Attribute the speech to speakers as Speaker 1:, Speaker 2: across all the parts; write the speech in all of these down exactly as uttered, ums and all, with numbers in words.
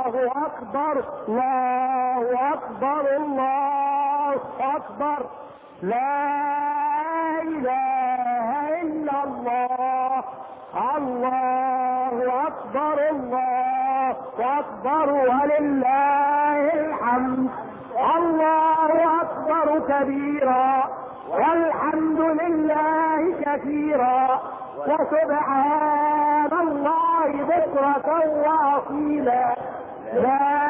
Speaker 1: الله أكبر الله أكبر الله أكبر لا إله إلا الله الله أكبر الله أكبر ولله الحمد الله أكبر كبيرا والحمد لله كثيرا وسبحان الله بكرة وأصيلا لا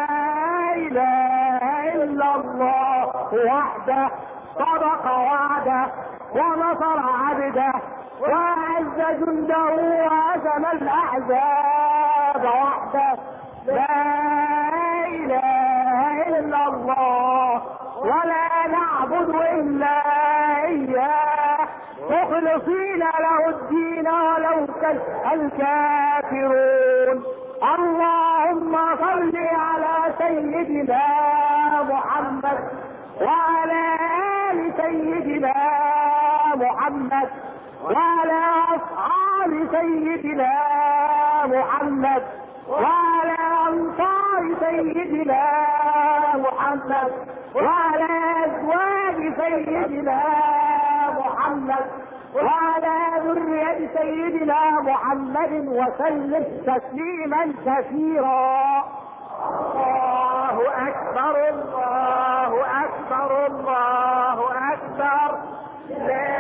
Speaker 1: إله إلا الله وحده صدق وعده ونصر عبده وأعز جنده وهزم الأحزاب وحده لا إله إلا الله ولا نعبد إلا إياه مخلصين له الدين ولو كره الكافرون. اللهم صل على سيدنا محمد وعلى آل سيدنا محمد وعلى أصحاب سيدنا محمد وعلى أنصار سيدنا محمد وعلى أزواج سيدنا محمد وعلى ذرية سيدنا محمد وسلم تسليما كثيرا. الله أكبر الله أكبر الله أكبر لا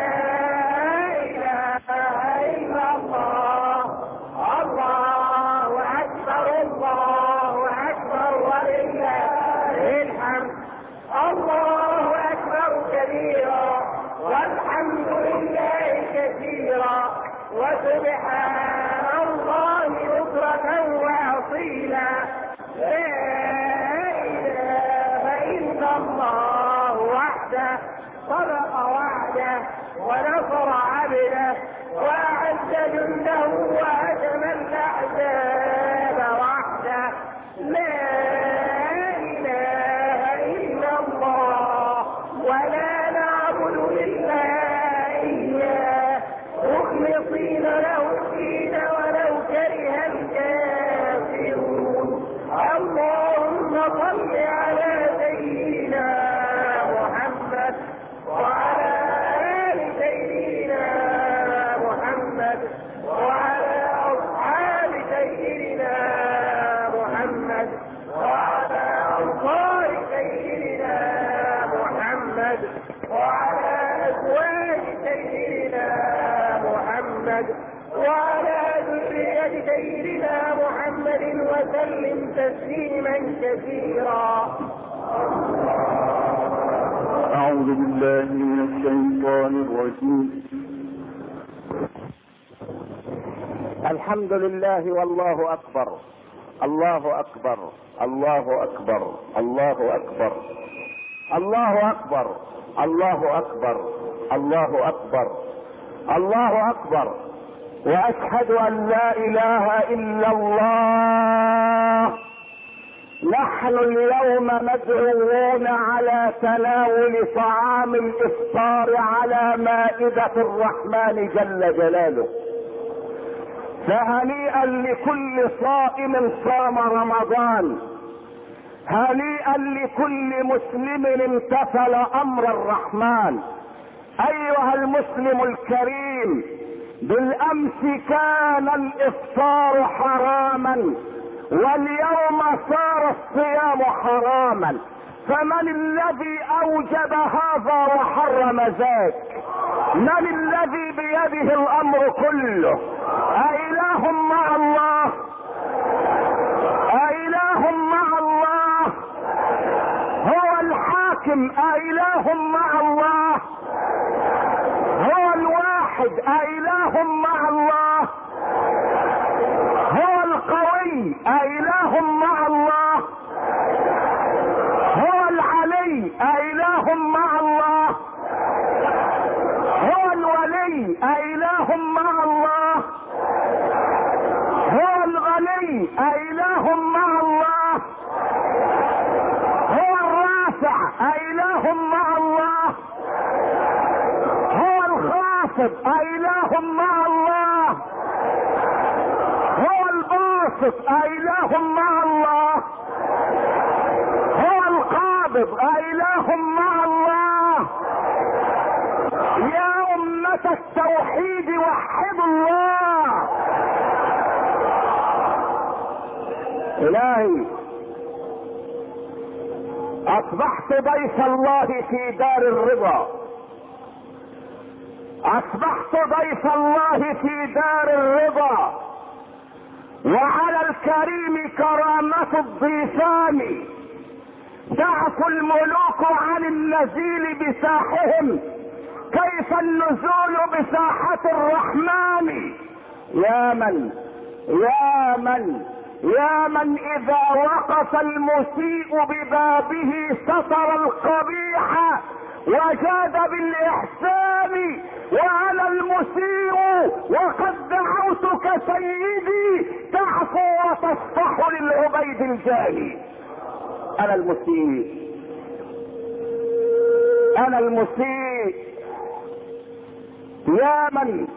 Speaker 1: إله إلا الله الله أكبر الله أكبر ولله الحمد الله أكبر كبيرا والحمد لله كثيرا وسبحان الله بكرة وأصيلا لا إله إلا الله وحده صدق وعده ونصر عبده وأعز جنده وهزم الأحزاب وحده لا إله إلا الله ولا نعبد إلا إياه مخلصين له الدين ولو كره الكافرون. اللهم صل على سيدنا محمد وعلى آل سيدنا محمد وعلى أصحاب سيدنا محمد وعلى أنصار سيدنا محمد وعلى أزواج سيدنا محمد وعلى ذرية سيدنا محمد وسلم تسليما كثيرا.
Speaker 2: أعوذ بالله من الشيطان الرجيم.
Speaker 1: الحمد لله والله أكبر الله أكبر الله أكبر الله أكبر الله أكبر الله أكبر الله أكبر الله أكبر وأشهد أن لا إله إلا الله. نحن اليوم مدعوون على تناول طعام الإفطار على مائدة الرحمن جل جلاله، فهنيئا لكل صائم صام رمضان، هنيئا لكل مسلم امتثل أمر الرحمن. أيها المسلم الكريم، بالأمس كان الإفطار حراما واليوم صار الصيام حراما، فمن الذي أوجب هذا وحرم ذاك؟ من الذي بيده الأمر كله؟ أإله مع الله؟ أإله مع الله؟ هو الحاكم أإله مع الله؟ هو الواحد أإله مع الله؟ هو القوي أإله مع الله؟ هو العلي أإله مع الله؟ هو الولي أإله مع الله؟ هو الغني أإله مع الله؟ هو الرافع أإله مع الله؟ هو الخافض أإله مع الله؟ هو الباسط الباسط أإله مع الله؟ هو القابض أإله مع الله؟ يا أمة التوحيد وحدوا الله. إلهي أصبحت ضيف الله في دار الرضا، أصبحت ضيف الله في دار الرضا، وعلى الكريم كرامة الضيفان. تعفو الملوك عن النزيل بساحهم، كيف النزول بساحة الرحمن؟ يا من يا من يا من إذا وقف المسيء ببابه ستر القبيح وجاد بالإحسان، وأنا المسيء وقد دعوتك سيدي تعفو وتصفح للعبيد الجاني. أنا المسيء أنا المسيء يا من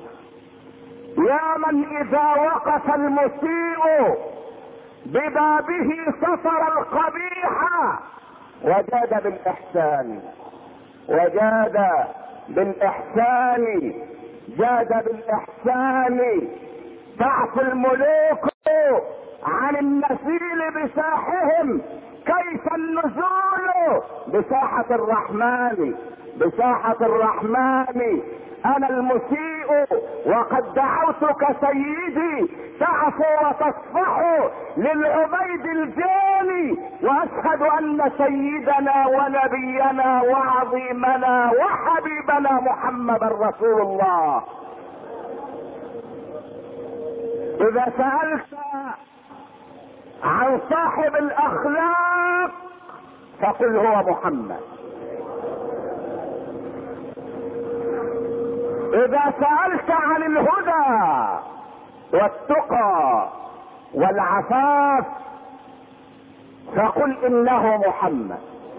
Speaker 1: يا من إذا وقف المسيء ببابه ستر القبيح وجاد بالإحسان وجاد بالإحسان جاد بالإحسان. تعفو الملوك عن النزيل بساحهم، كيف النزول بساحة الرحمن بساحة الرحمن. أنا المسيء وقد دعوتك سيدي تعفو وتصفح للعبيد الجاني، وأشهد أن سيدنا ونبينا وعظيمنا وحبيبنا محمد رسول الله. إذا سألت عن صاحب الأخلاق فقل هو محمد. إذا سألت عن الهدى والتقى والعفاف فقل إنه محمد.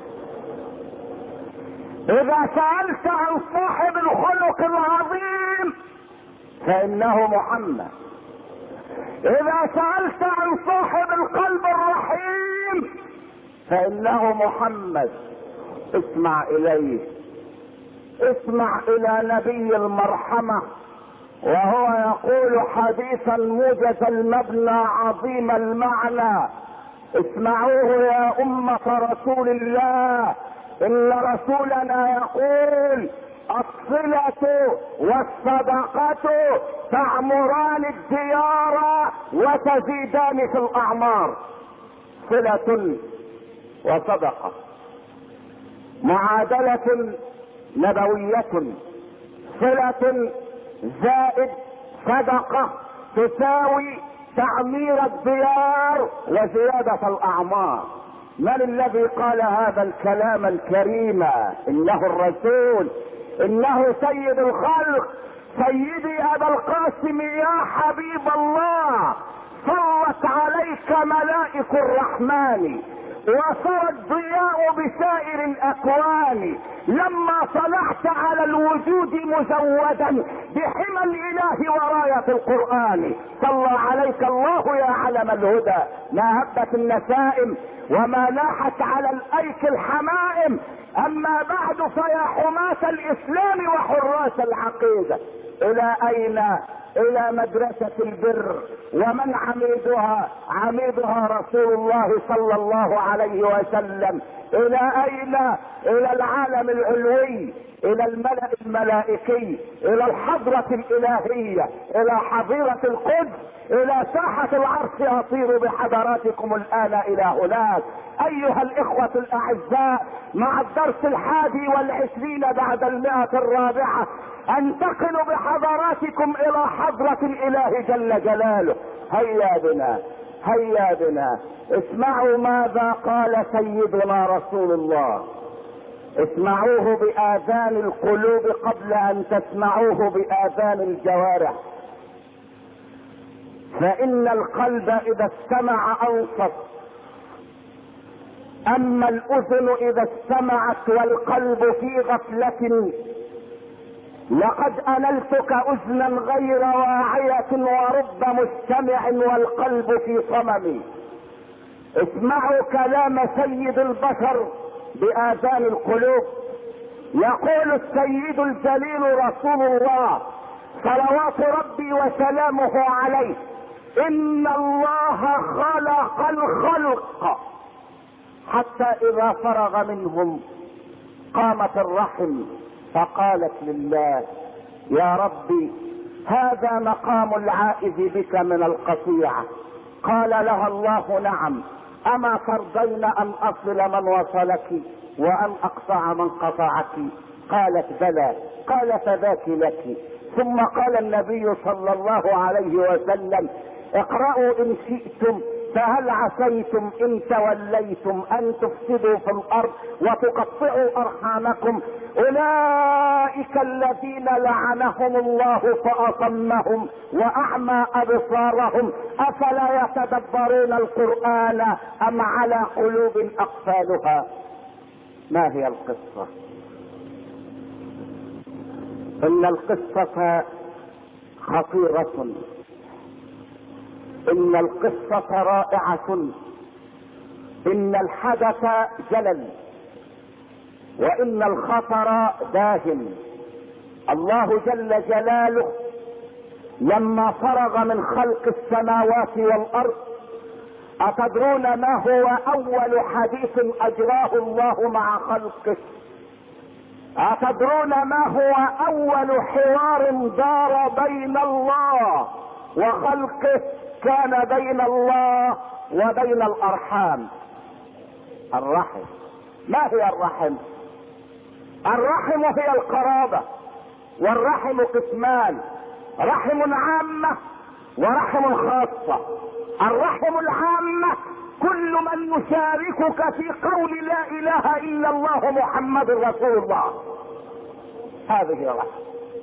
Speaker 1: إذا سألت عن صاحب الخلق العظيم فإنه محمد. إذا سألت عن صاحب القلب الرحيم فإنه محمد. اسمع إليه، اسمع إلى نبي المرحمة وهو يقول حديثا موجز المبنى عظيم المعنى. اسمعوه يا أمة رسول الله، إن رسولنا يقول الصلة والصدقة تعمران الديار وتزيدان في الأعمار. صلة وصدقة معادلة نبوية. صلة زائد صدقة تساوي تعمير الديار وزيادة الأعمار. من الذي قال هذا الكلام الكريم؟ إنه الرسول، إنه سيد الخلق، سيدي أبا القاسم يا حبيب الله. صلت عليك ملائك الرحمن وصار الضياء بسائر الأكوان، لما طلعت على الوجود مزودا بحمى الإله وراية القرآن. صلى عليك الله يا علم الهدى، ما هبت النسائم وما لاحت على الأيك الحمائم. أما بعد فيا حماة الإسلام وحراس العقيدة، إلى أين؟ إلى مدرسة البر، ومن عميدها؟ عميدها رسول الله صلى الله عليه وسلم. إلى أين؟ إلى العالم العلوي، إلى الملأ الملائكي، إلى الحضرة الإلهية، إلى حظيرة القدس، إلى ساحة العرش أطير بحضراتكم الآن إلى هناك. أيها الإخوة الأعزاء، مع الدرس الحادي والعشرين بعد المئة الرابعة انتقل بحضراتكم إلى حضرة الإله جل جلاله. هيا بنا هيا بنا اسمعوا ماذا قال سيدنا رسول الله. اسمعوه بآذان القلوب قبل أن تسمعوه بآذان الجوارح، فإن القلب إذا استمع أنصت، أما الأذن إذا استمعت والقلب في غفلة لقد أنلتك أذنا غير واعية ورب مستمع والقلب في صمم. اسمعوا كلام سيد البشر بآذان القلوب. يقول السيد الجليل رسول الله صلوات ربي وسلامه عليه: إن الله خلق الخلق حتى إذا فرغ منهم قامت الرحم فقالت لله: يا ربي هذا مقام العائذ بك من القطيعة. قال لها الله: نعم، أما ترضين أن أصل من وصلك وأن أقطع من قطعك؟ قالت: بلى. قال: فذاك لك. ثم قال النبي صلى الله عليه وسلم: اقرأوا إن شئتم فهل عسيتم إن توليتم أن تفسدوا في الأرض وتقطعوا أرحامكم. أولئك الذين لعنهم الله فأصمهم وأعمى أبصارهم أفلا يتدبرون القرآن أم على قلوب أقفالها. ما هي القصة؟ إن القصة خطيرة، إن القصة رائعة، إن الحدث جلل، وإن الخطر داهم. الله جل جلاله لما فرغ من خلق السماوات والأرض، أتدرون ما هو أول حديث أجراه الله مع خلقه؟ أتدرون ما هو أول حوار دار بين الله وخلقه كان بين الله وبين الأرحام؟ الرحم. ما هي الرحم؟ الرحم هي القرابة، والرحم قسمان: رحم عامة ورحم خاصة. الرحم العامة كل من يشاركك في قول لا اله الا الله محمد رسول الله، هذه رحم.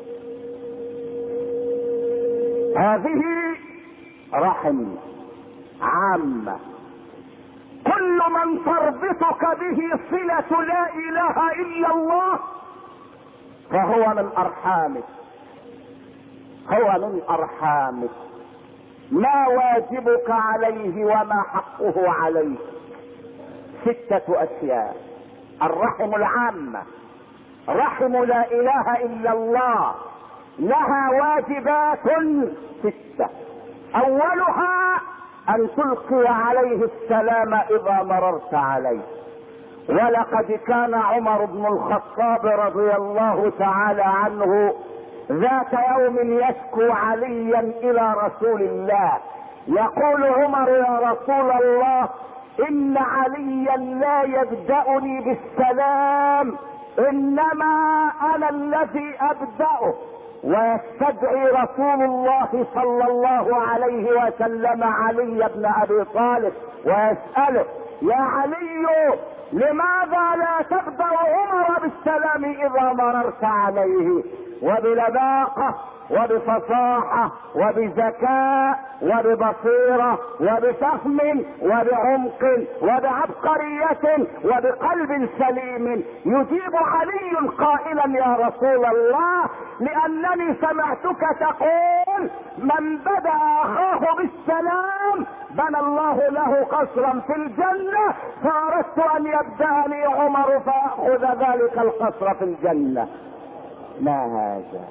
Speaker 1: هذه رحم عامة. كل من تربطك به صلة لا اله الا الله فهو من ارحامك، هو من ارحامك. ما واجبك عليه وما حقه عليك؟ ستة اشياء. الرحم العامة، رحم لا اله الا الله، لها واجبات ستة. اولها ان تلقي عليه السلام اذا مررت عليه. ولقد كان عمر بن الخطاب رضي الله تعالى عنه ذات يوم يشكو عليا الى رسول الله، يقول عمر: يا رسول الله، ان عليا لا يبدأني بالسلام، انما انا الذي ابدأه. ويستدعي رسول الله صلى الله عليه وسلم علي بن ابي طالب ويسأله: يا علي، لماذا لا تبدأ عمر بالسلام اذا مررت عليه؟ وبلباقة وبفصاحة وبذكاء وببصيرة وبفهم وبعمق وبعبقرية وبقلب سليم يجيب علي قائلا: يا رسول الله، لأنني سمعتك تقول من بدأ أخاه بالسلام بنى الله له قصرا في الجنة، فأردت أن يبدأني عمر فأخذ ذلك القصر في الجنة. ما هذا؟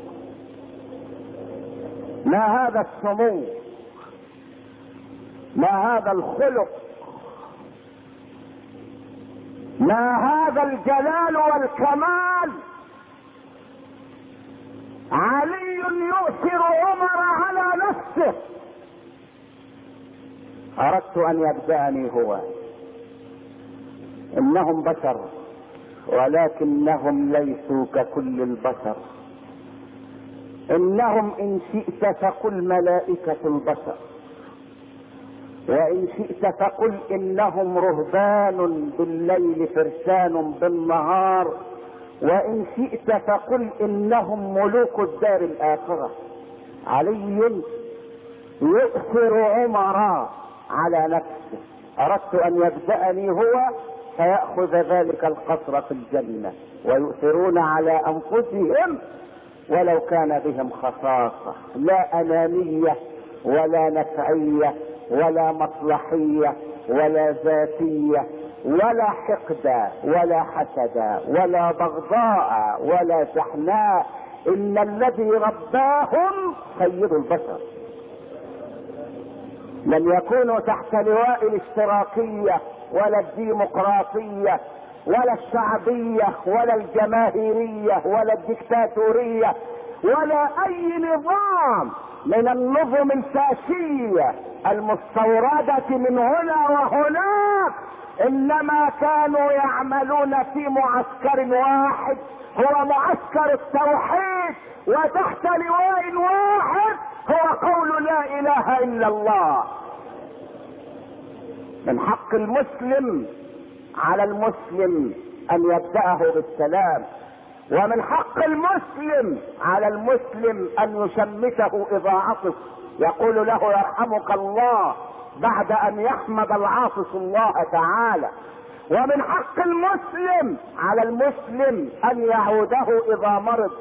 Speaker 1: ما هذا السمو؟ ما هذا الخلق؟ ما هذا الجلال والكمال؟ علي يؤثر عمر على نفسه. اردت ان يبدأني هو. انهم بشر ولكنهم ليسوا ككل البشر. انهم ان شئت فقل ملائكة البشر، وان شئت فقل انهم رهبان بالليل فرسان بالنهار، وان شئت فقل انهم ملوك الدار الاخرة. علي يؤثر عمر على نفسه. اردت ان يبدأني هو فيأخذ ذلك القصر في الجنة، ويؤثرون على انفسهم ولو كان بهم خصاصة، لا أنانية ولا نفعية ولا مصلحية ولا ذاتية ولا حقد ولا حسد ولا بغضاء ولا شحناء. إن الذي رباهم سيد البشر. لم يكونوا تحت لواء الاشتراكية ولا الديمقراطية ولا الشعبية ولا الجماهيرية ولا الدكتاتورية ولا اي نظام من النظم الفاشية المستوردة من هنا وهناك، انما كانوا يعملون في معسكر واحد هو معسكر التوحيد، وتحت لواء واحد هو قول لا اله الا الله. من حق المسلم على المسلم ان يبدأه بالسلام، ومن حق المسلم على المسلم ان يشمته اذا عطس، يقول له يرحمك الله بعد ان يحمد العاطس الله تعالى. ومن حق المسلم على المسلم ان يعوده اذا مرض.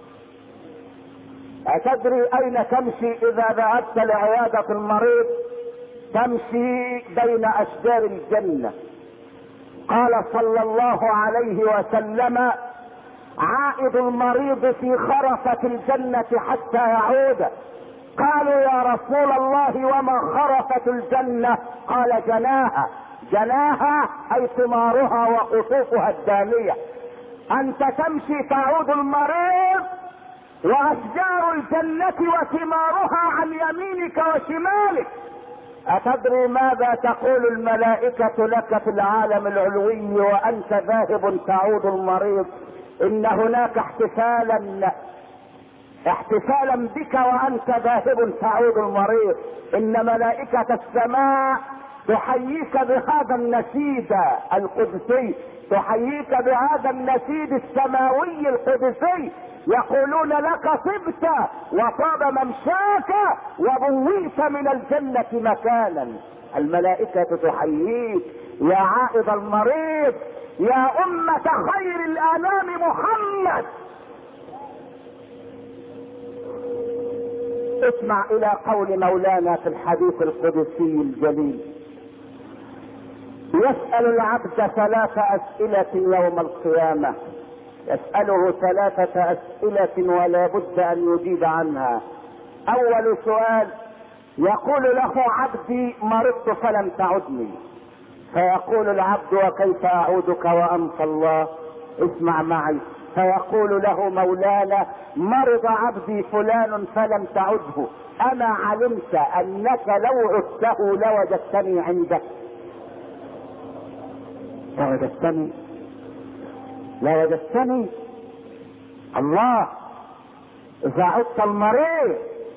Speaker 1: أتدري اين تمشي اذا ذهبت لعيادة المريض؟ تمشي بين اشجار الجنة. قال صلى الله عليه وسلم: عائد المريض في خرفة الجنة حتى يعود. قالوا يا رسول الله وما خرفة الجنة؟ قال: جناها. جناها اي ثمارها وقطوفها الدانية. انت تمشي تعود المريض واشجار الجنة وثمارها عن يمينك وشمالك. أتدري ماذا تقول الملائكة لك في العالم العلوي وأنت ذاهب تعود المريض؟ إن هناك احتفالا احتفالا بك وأنت ذاهب تعود المريض. إن ملائكة السماء تحييك بهذا النشيد القدسي، تحييك بهذا النشيد السماوي القدسي، يقولون لك طبت وطاب ممشاك وبويت من الجنة مكانا. الملائكة تحييك يا عائد المريض، يا أمة خير الأنام محمد. اسمع إلى قول مولانا في الحديث القدسي الجليل: يسأل العبد ثلاث أسئلة يوم القيامة، يسأله ثلاثة أسئلة ولا بد أن يجيب عنها. أول سؤال: يقول له عبدي مرضت فلم تعدني، فيقول العبد وكيف أعودك وأنت الله؟ اسمع معي. فيقول له مولانا: مرض عبدي فلان فلم تعده، أما علمت أنك لو عدته لوجدتني عندك؟ لوجدتني لوجدتني الله. إذا عدت المريض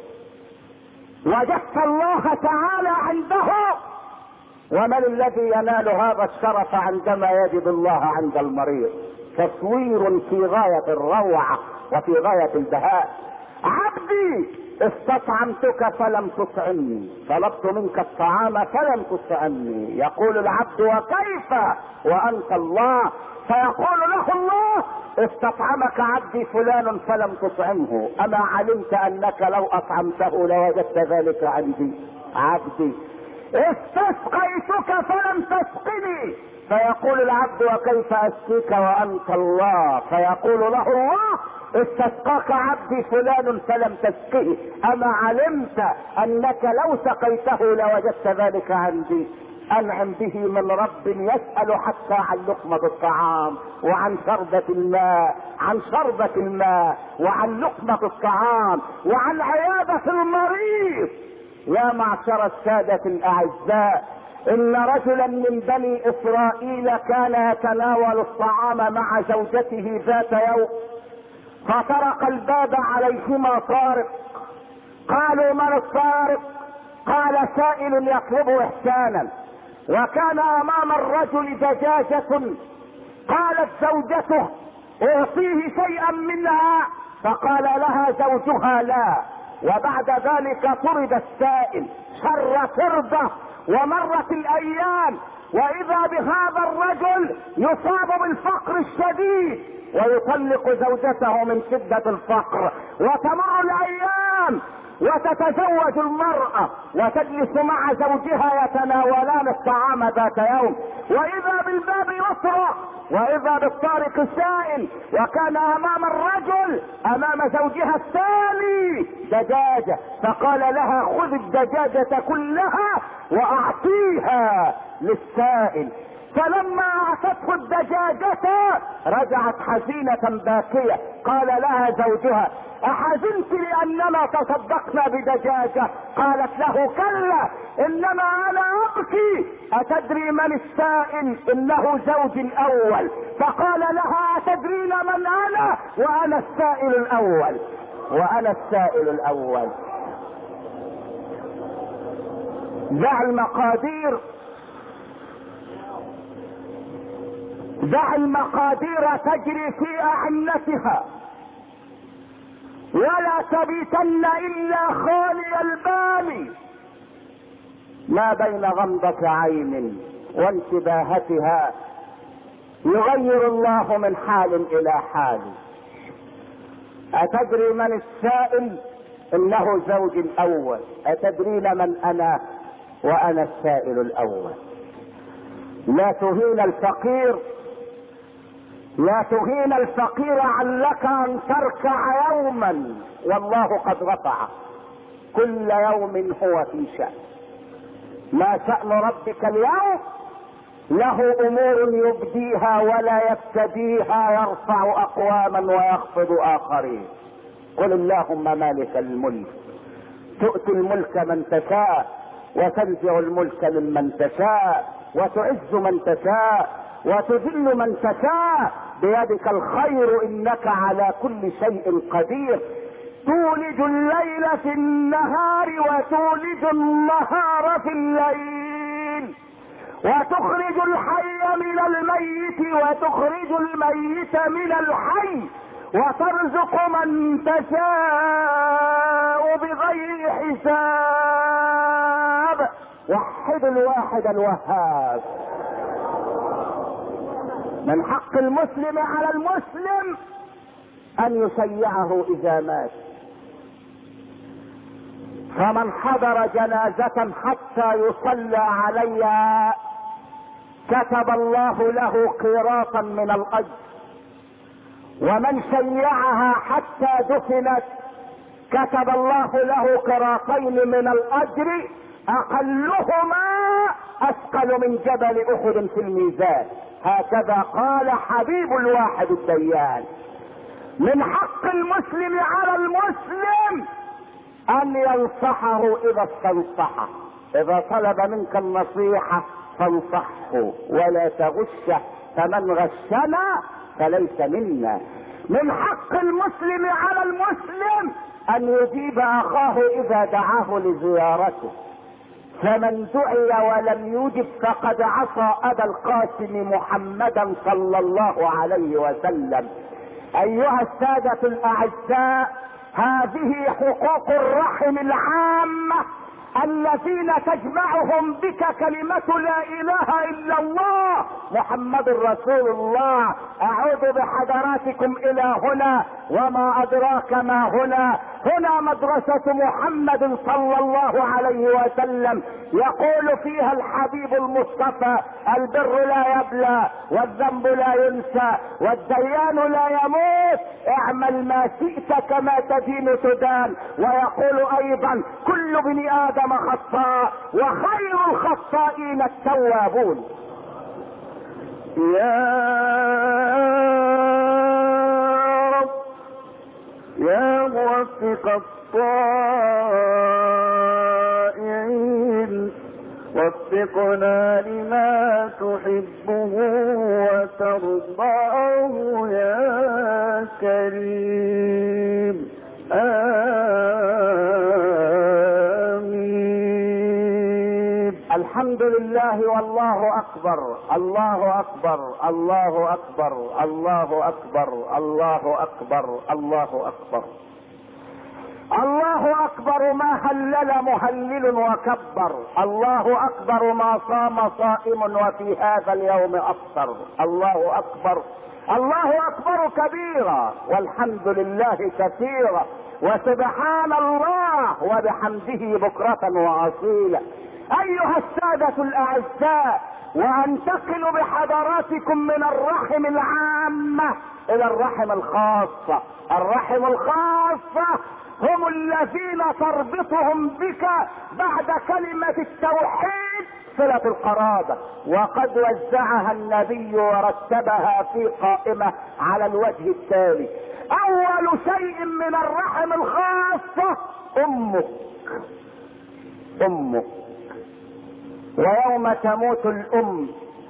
Speaker 1: وجدت الله تعالى عنده. ومن الذي ينال هذا الشرف عندما يجد الله عند المريض؟ تصوير في غاية الروعة وفي غاية البهاء. عبدي استطعمتك فلم تطعمني، طلبت منك الطعام فلم تطعمني. يقول العبد: وكيف وأنت الله؟ فيقول له الله: استطعمك عبدي فلان فلم تطعمه، أما علمت أنك لو أطعمته لوجدت ذلك عندي؟ عبدي استسقيتك فلم تسقني، فيقول العبد: وكيف أسقيك وأنت الله؟ فيقول له الله: استسقاك عبدي فلان فلم تسقه، أما علمت أنك لو سقيته لوجدت ذلك عندي؟ أنعم به من رب يسأل حتى عن لقمة الطعام وعن شربة الماء، عن شربة الماء وعن لقمة الطعام وعن عيادة المريض. يا معشر السادة الأعزاء، إن رجلا من بني إسرائيل كان يتناول الطعام مع زوجته ذات يوم، فطرق الباب عليهما طارق. قالوا: من الطارق؟ قال: سائل يطلب إحسانا. وكان أمام الرجل دجاجة، قالت زوجته: أعطيه شيئا منها، فقال لها زوجها: لا. وبعد ذلك طرد السائل شر تربة، ومرت الأيام واذا بهذا الرجل يصاب بالفقر الشديد ويطلق زوجته من شدة الفقر، وتمر الايام وتتزوج المرأة وتجلس مع زوجها يتناولان الطعام ذات يوم، واذا بالباب يطرق واذا بالطارق السائل، وكان امام الرجل امام زوجها الثاني دجاجة، فقال لها خذ الدجاجة كلها واعطيها للسائل، فلما اعطته الدجاجة رجعت حزينة باكية. قال لها زوجها احزنت لاننا تصدقنا بدجاجة؟ قالت له كلا انما انا ابكي، اتدري من السائل؟ انه زوجي الاول. فقال لها اتدرين من انا؟ وانا السائل الاول وانا السائل الاول. دع المقادير دع المقادير تجري في اعنتها، ولا تبيتن الا خالي البال. ما بين غمضة عين وانتباهتها يغير الله من حال الى حال. اتدري من السائل؟ انه زوجي الاول. اتدرين من انا؟ وانا السائل الاول. لا تهين الفقير لا تهين الفقير علك ان تركع يوما والله قد رفع. كل يوم هو في شأن. ما شأن ربك اليوم؟ له امور يبديها ولا يبتديها، يرفع اقواما ويخفض اخرين. قل اللهم مالك الملك تؤتي الملك من تشاء وتنزع الملك ممن تشاء وتعز من تشاء وتذل من تشاء، بيدك الخير انك على كل شيء قدير. تولج الليل في النهار وتولج النهار في الليل، وتخرج الحي من الميت وتخرج الميت من الحي، وترزق من تشاء بغير حساب. وحد الواحد الوهاب. من حق المسلم على المسلم ان يشيعه اذا مات، فمن حضر جنازة حتى يصلى عليها كتب الله له قيراطا من الاجر، ومن شيعها حتى دفنت كتب الله له قراطين من الاجر اقلهما اثقل من جبل احد في الميزان. هكذا قال حبيب الواحد الديان. من حق المسلم على المسلم ان ينصحه اذا استنصحه. اذا طلب منك النصيحة فانصحه ولا تغشه، فمن غشنا فليس منا. من حق المسلم على المسلم ان يجيب اخاه اذا دعاه لزيارته، فمن دعي ولم يجب فقد عصى ابا القاسم محمدا صلى الله عليه وسلم. ايها السادة الاعزاء، هذه حقوق الرحم العامة الذين تجمعهم بك كلمة لا اله الا الله محمد رسول الله. اعود بحضراتكم الى هنا، وما ادراك ما هنا. هنا مدرسة محمد صلى الله عليه وسلم، يقول فيها الحبيب المصطفى: البر لا يبلى والذنب لا ينسى والديان لا يموت، اعمل ما شئت كما تدين تدان. ويقول ايضا: كل ابن ادم خطاء وخير الخطائين التوابون.
Speaker 2: يا رب يا موفق الطائعين، وفقنا لما تحبه وترضاه يا كريم. آمين.
Speaker 1: الحمد لله والله اكبر، الله اكبر، الله اكبر، الله اكبر، الله اكبر، الله اكبر. الله اكبر ما هلل مهلل وكبر، الله اكبر ما صام صائم وفي هذا اليوم افطر، الله اكبر، الله اكبر كبيرا والحمد لله كثيرا وسبحان الله وبحمده بكرة واصيلا. ايها السادة الاعزاء، وانتقل بحضراتكم من الرحم العامة الى الرحم الخاصة. الرحم الخاصة هم الذين تربطهم بك بعد كلمة التوحيد صلة القرابة، وقد وزعها النبي ورتبها في قائمة على الوجه التالي: اول شيء من الرحم الخاصة امك، امك. ويوم تموت الام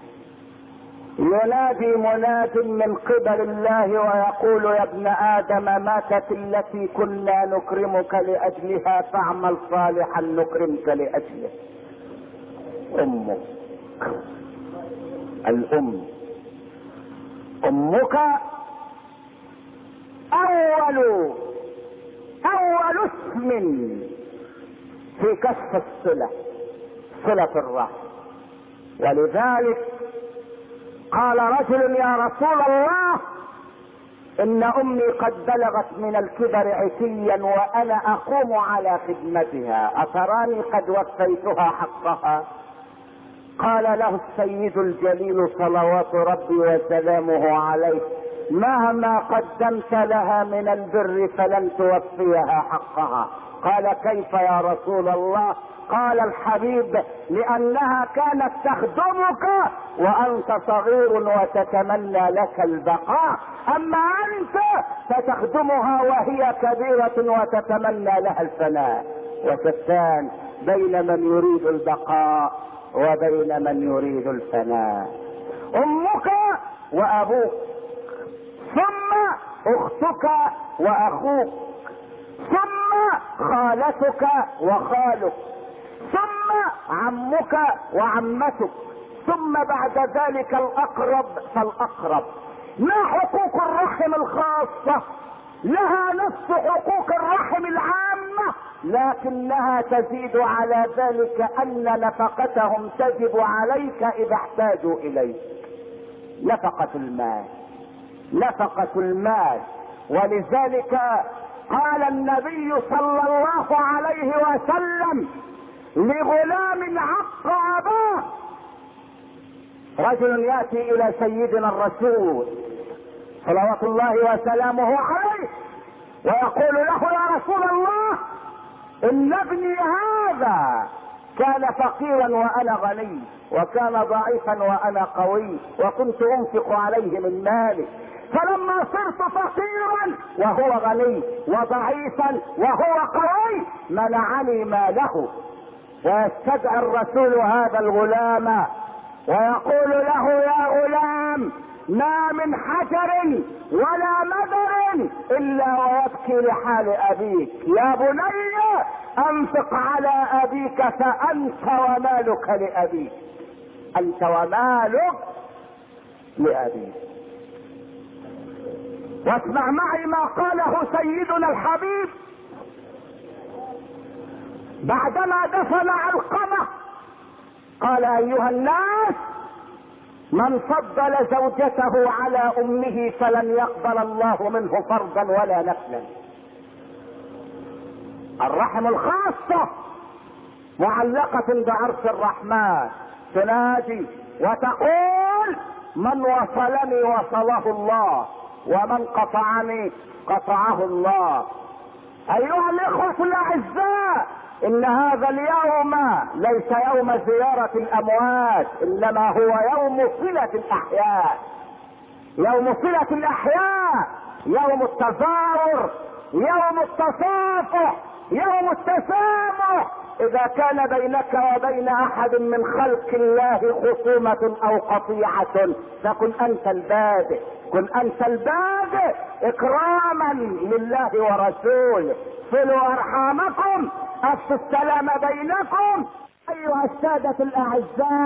Speaker 1: ينادي مناد من قبل الله ويقول: يا ابن ادم ماتت التي كنا نكرمك لاجلها فاعمل صالحا نكرمك لاجله. امك، الام، امك اول اول اسم في كشف الصلة، صلة الرحم. ولذلك قال رجل: يا رسول الله ان امي قد بلغت من الكبر عتيا وانا اقوم على خدمتها، اتراني قد وفيتها حقها؟ قال له السيد الجليل صلوات ربي وسلامه عليه: مهما قدمت لها من البر فلن توفيها حقها. قال: كيف يا رسول الله؟ قال الحبيب: لانها كانت تخدمك وانت صغير وتتمنى لك البقاء، اما انت فتخدمها وهي كبيرة وتتمنى لها الفناء. وشتان بين من يريد البقاء وبين من يريد الفناء. امك وابوك، ثم اختك واخوك، ثم خالتك وخالك، ثم عمك وعمتك، ثم بعد ذلك الاقرب فالاقرب. ما حقوق الرحم الخاصة؟ لها نفس حقوق الرحم العامة، لكنها تزيد على ذلك ان نفقتهم تجب عليك اذا احتاجوا اليك. نفقة المال، نفقة المال. ولذلك قال النبي صلى الله عليه وسلم لغلام عق اباه. رجل ياتي الى سيدنا الرسول صلوات الله وسلامه عليه ويقول له: يا رسول الله ان ابني هذا كان فقيرا وانا غني، وكان ضعيفا وانا قوي، وكنت انفق عليه من مالي، فلما صرت فقيرا وهو غني وضعيفا وهو قوي منعني ماله. ويستدعي الرسول هذا الغلام ويقول له: يا غلام، ما من حجر ولا مدر الا ويبكي لحال ابيك، يا بني انفق على ابيك فانت ومالك لابيك، انت ومالك لابيك. واسمع معي ما قاله سيدنا الحبيب بعدما دفن علقمة. قال: ايها الناس، من فضل زوجته على امه فلن يقبل الله منه فرضا ولا نفلا. الرحم الخاصة معلقة بعرش الرحمن، تنادي وتقول: من وصلني وصله الله، ومن قطعني قطعه الله. ايها الاخوة الاعزاء، ان هذا اليوم ليس يوم زيارة الاموات، انما هو يوم صلة الاحياء، يوم صلة الاحياء، يوم التزاور، يوم التصافح، يوم التسامح. اذا كان بينك وبين احد من خلق الله خصومة او قطيعة فكن انت البادئ، كن انت البادئ اكراما لله ورسوله. صلوا ارحامكم، افشوا السلام بينكم. ايها السادة الاعزاء،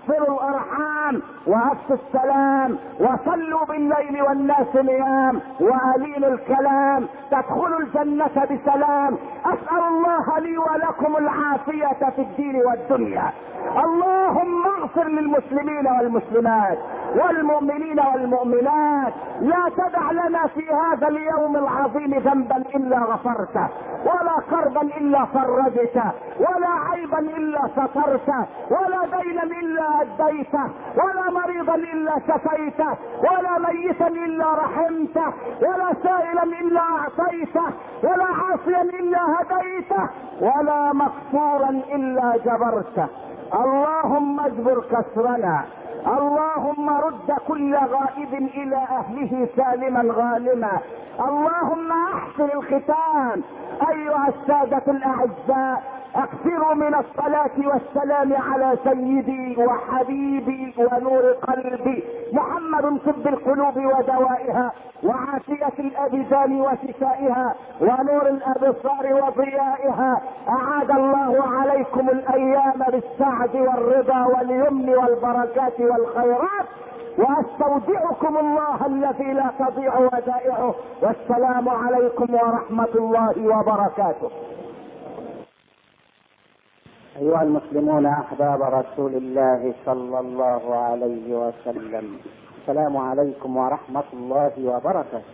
Speaker 1: صلوا الارحام وافشوا السلام وصلوا بالليل والناس نيام والينوا الكلام تدخلوا الجنة بسلام. اسأل الله لي ولكم العافية في الدين والدنيا. اللهم اغفر للمسلمين والمسلمات والمؤمنين والمؤمنات. لا تدع لنا في هذا اليوم العظيم ذنبا الا غفرته، ولا كربا الا فرجته، ولا عيبا الا سترته، ولا دينا الا اديته، ولا مريضا الا شفيته، ولا ميتا الا رحمته، ولا سائلا الا اعطيته، ولا عاصيا الا هديته، ولا مكسورا الا جبرته. اللهم اجبر كسرنا، اللهم رد كل غائب الى اهله سالما غانما. اللهم احسن الختام. ايها السادة الاعزاء، اكثروا من الصلاة والسلام على سيدي وحبيبي ونور قلبي محمد، طب القلوب ودوائها وعافية الابدان وشفائها ونور الابصار وضيائها. اعاد الله عليكم الايام بالسعد والرضا واليمن والبركات والخيرات، واستودعكم الله الذي لا تضيع ودائعه. والسلام عليكم ورحمة الله وبركاته.
Speaker 3: أيها المسلمون أحباب رسول الله صلى الله عليه وسلم، السلام عليكم ورحمة الله وبركاته.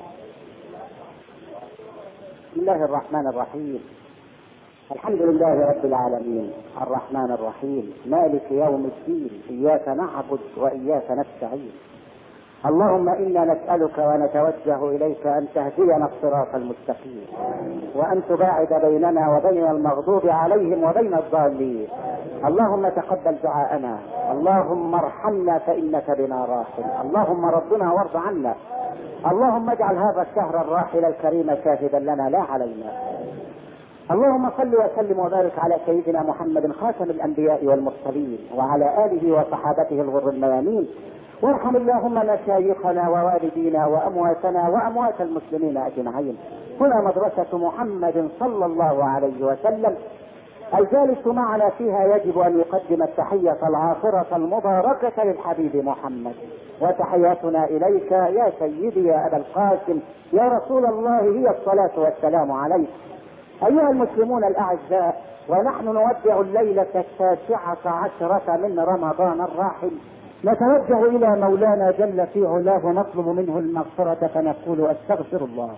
Speaker 3: بسم الله الرحمن الرحيم. الحمد لله رب العالمين الرحمن الرحيم مالك يوم الدين، إياك نعبد وإياك نستعين. اللهم إنا نسألك ونتوجه إليك أن تهدينا الصراط المستقيم، وأن تباعد بيننا وبين المغضوب عليهم وبين الضالين. اللهم تقبل دعاءنا، اللهم ارحمنا فإنك بنا راحم، اللهم ربنا وارض عنا. اللهم اجعل هذا الشهر الراحل الكريم شاهدا لنا لا علينا. اللهم صل وسلم وبارك على سيدنا محمد خاتم الأنبياء والمرسلين وعلى آله وصحابته الغر الميامين. وارحم اللهم مشايخنا ووالدينا وامواتنا واموات المسلمين اجمعين. هنا مدرسة محمد صلى الله عليه وسلم، الجالس معنا فيها يجب ان يقدم التحية العاطرة المباركة للحبيب محمد. وتحياتنا اليك يا سيدي يا ابا القاسم يا رسول الله هي الصلاة والسلام عليك. ايها المسلمون الاعزاء، ونحن نودع الليلة التاسعة عشرة من رمضان الراحل، نتوجه الى مولانا جل في علاه ونطلب منه المغفرة فنقول استغفر الله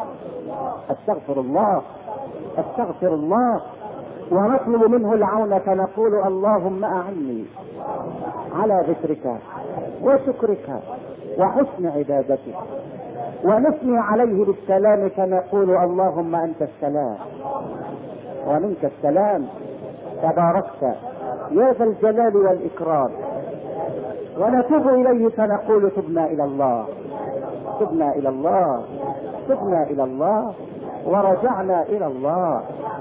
Speaker 3: استغفر الله استغفر الله، ونطلب منه العون فنقول اللهم اعني على ذكرك وشكرك وحسن عبادتك، ونثني عليه بالسلام فنقول اللهم انت السلام ومنك السلام تباركت يا ذا الجلال والاكرام. ونتوب اليه فنقول تبنا الى الله تبنا الى الله تبنا الى الله ورجعنا الى الله،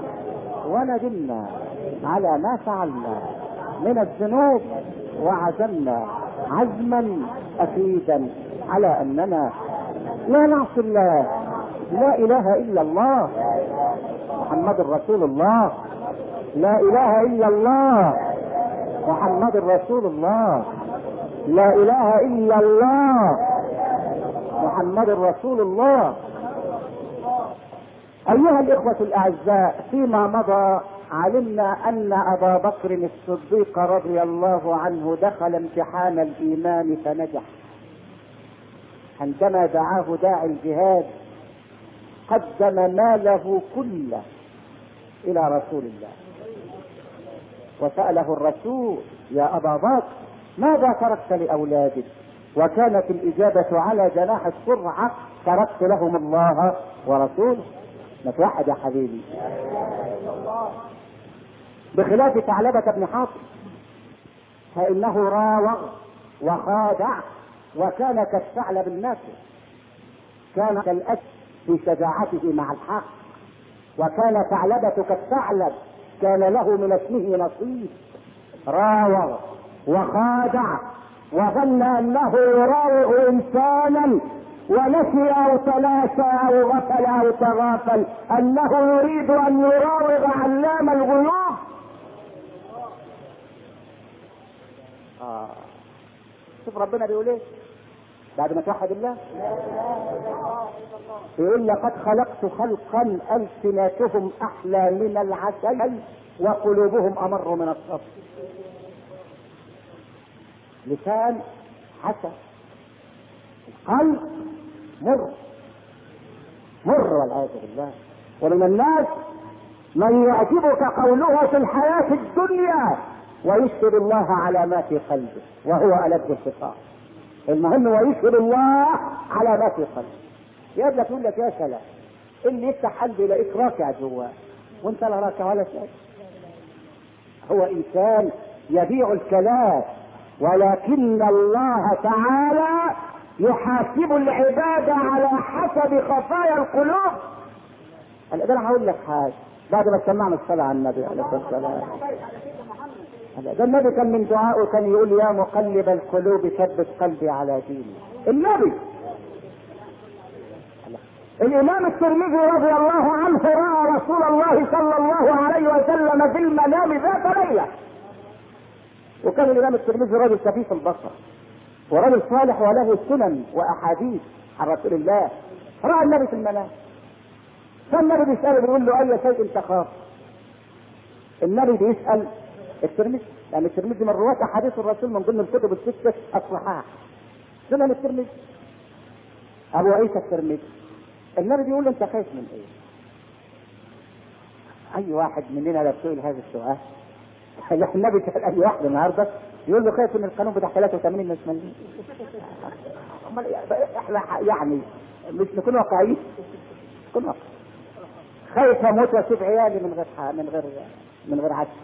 Speaker 3: وندمنا على ما فعلنا من الذنوب، وعزمنا عزما اكيدا على اننا لا نعصي الله. لا اله الا الله محمد رسول الله، لا اله الا الله محمد رسول الله، لا اله الا الله محمد رسول الله. ايها الاخوة الاعزاء، فيما مضى علمنا ان ابا بكر الصديق رضي الله عنه دخل امتحان الايمان فنجح. عندما دعاه داعي الجهاد قدم ماله كله الى رسول الله، وسأله الرسول يا ابا بكر ماذا تركت لاولادك؟ وكانت الاجابة على جناح السرعة تركت لهم الله ورسوله. نتوحد يا حبيبي، بخلاف ثعلبة بن حاطب فانه راوغ وخادع وكان كالثعلب النافع، كان كالاسد في شجاعته مع الحق، وكان ثعلبة كالثعلب كان له من اسمه نصيب. راوغ وخادع وظن انه يراوغ انسانا، ونسي او تلاشى او غفل او تغافل انه يريد ان يراوغ علام الغيوب. اه شوف ربنا بيقول ايه بعد ما توحد الله؟ يقول لقد خلقت خلقا ألسنتهم أحلى من العسل وقلوبهم أمر من الصفر. لسان حسن، القلب مر مر والعياذ بالله. ومن الناس من يعجبك قوله في الحياة الدنيا ويشهد الله على ما في قلبه وهو ألد الخطاب. المهم ويشهد الله على ما في قلبه. يقول لك يقول لك يا سلام اللي يفتح قلبه يلاقيك راكع جواه وانت لا راكع ولا شيء. هو انسان يبيع الكلام، ولكن الله تعالى يحاسب العباد على حسب خفايا القلوب. انا هقول لك حاجه بعد ما سمعنا الصلاه على النبي عليه الصلاه والسلام. ده النبي كان من دعائه كان يقول يا مقلب القلوب ثبت قلبي على ديني. النبي الامام الترمذي رضي الله عنه راى رسول الله صلى الله عليه وسلم في المنام ذات ليله، وكان الامام الترمذي رجل خفيف البصر ورجل صالح وله سنن واحاديث عن رسول الله. راى النبي في المنام، فالنبي بيساله بيقول له اي شيء تخاف؟ النبي بيسال الترمذي، يعني الترمذي من رواة احاديث الرسول من ضمن الكتب السته الصحاح سنن الترمذي ابو عيسى الترمذي. النبي بيقول له انت خايف من ايه؟ اي واحد مننا لو سئل هذا السؤال النبي سال اي واحد النهارده يقول له خايف من القانون بتاع ثلاثة وثمانين ناس مليون. احنا يعني مش نكون واقعيين، نكون واقعيين. خايف اموت واسيب عيالي من غير من غير من غير عدل.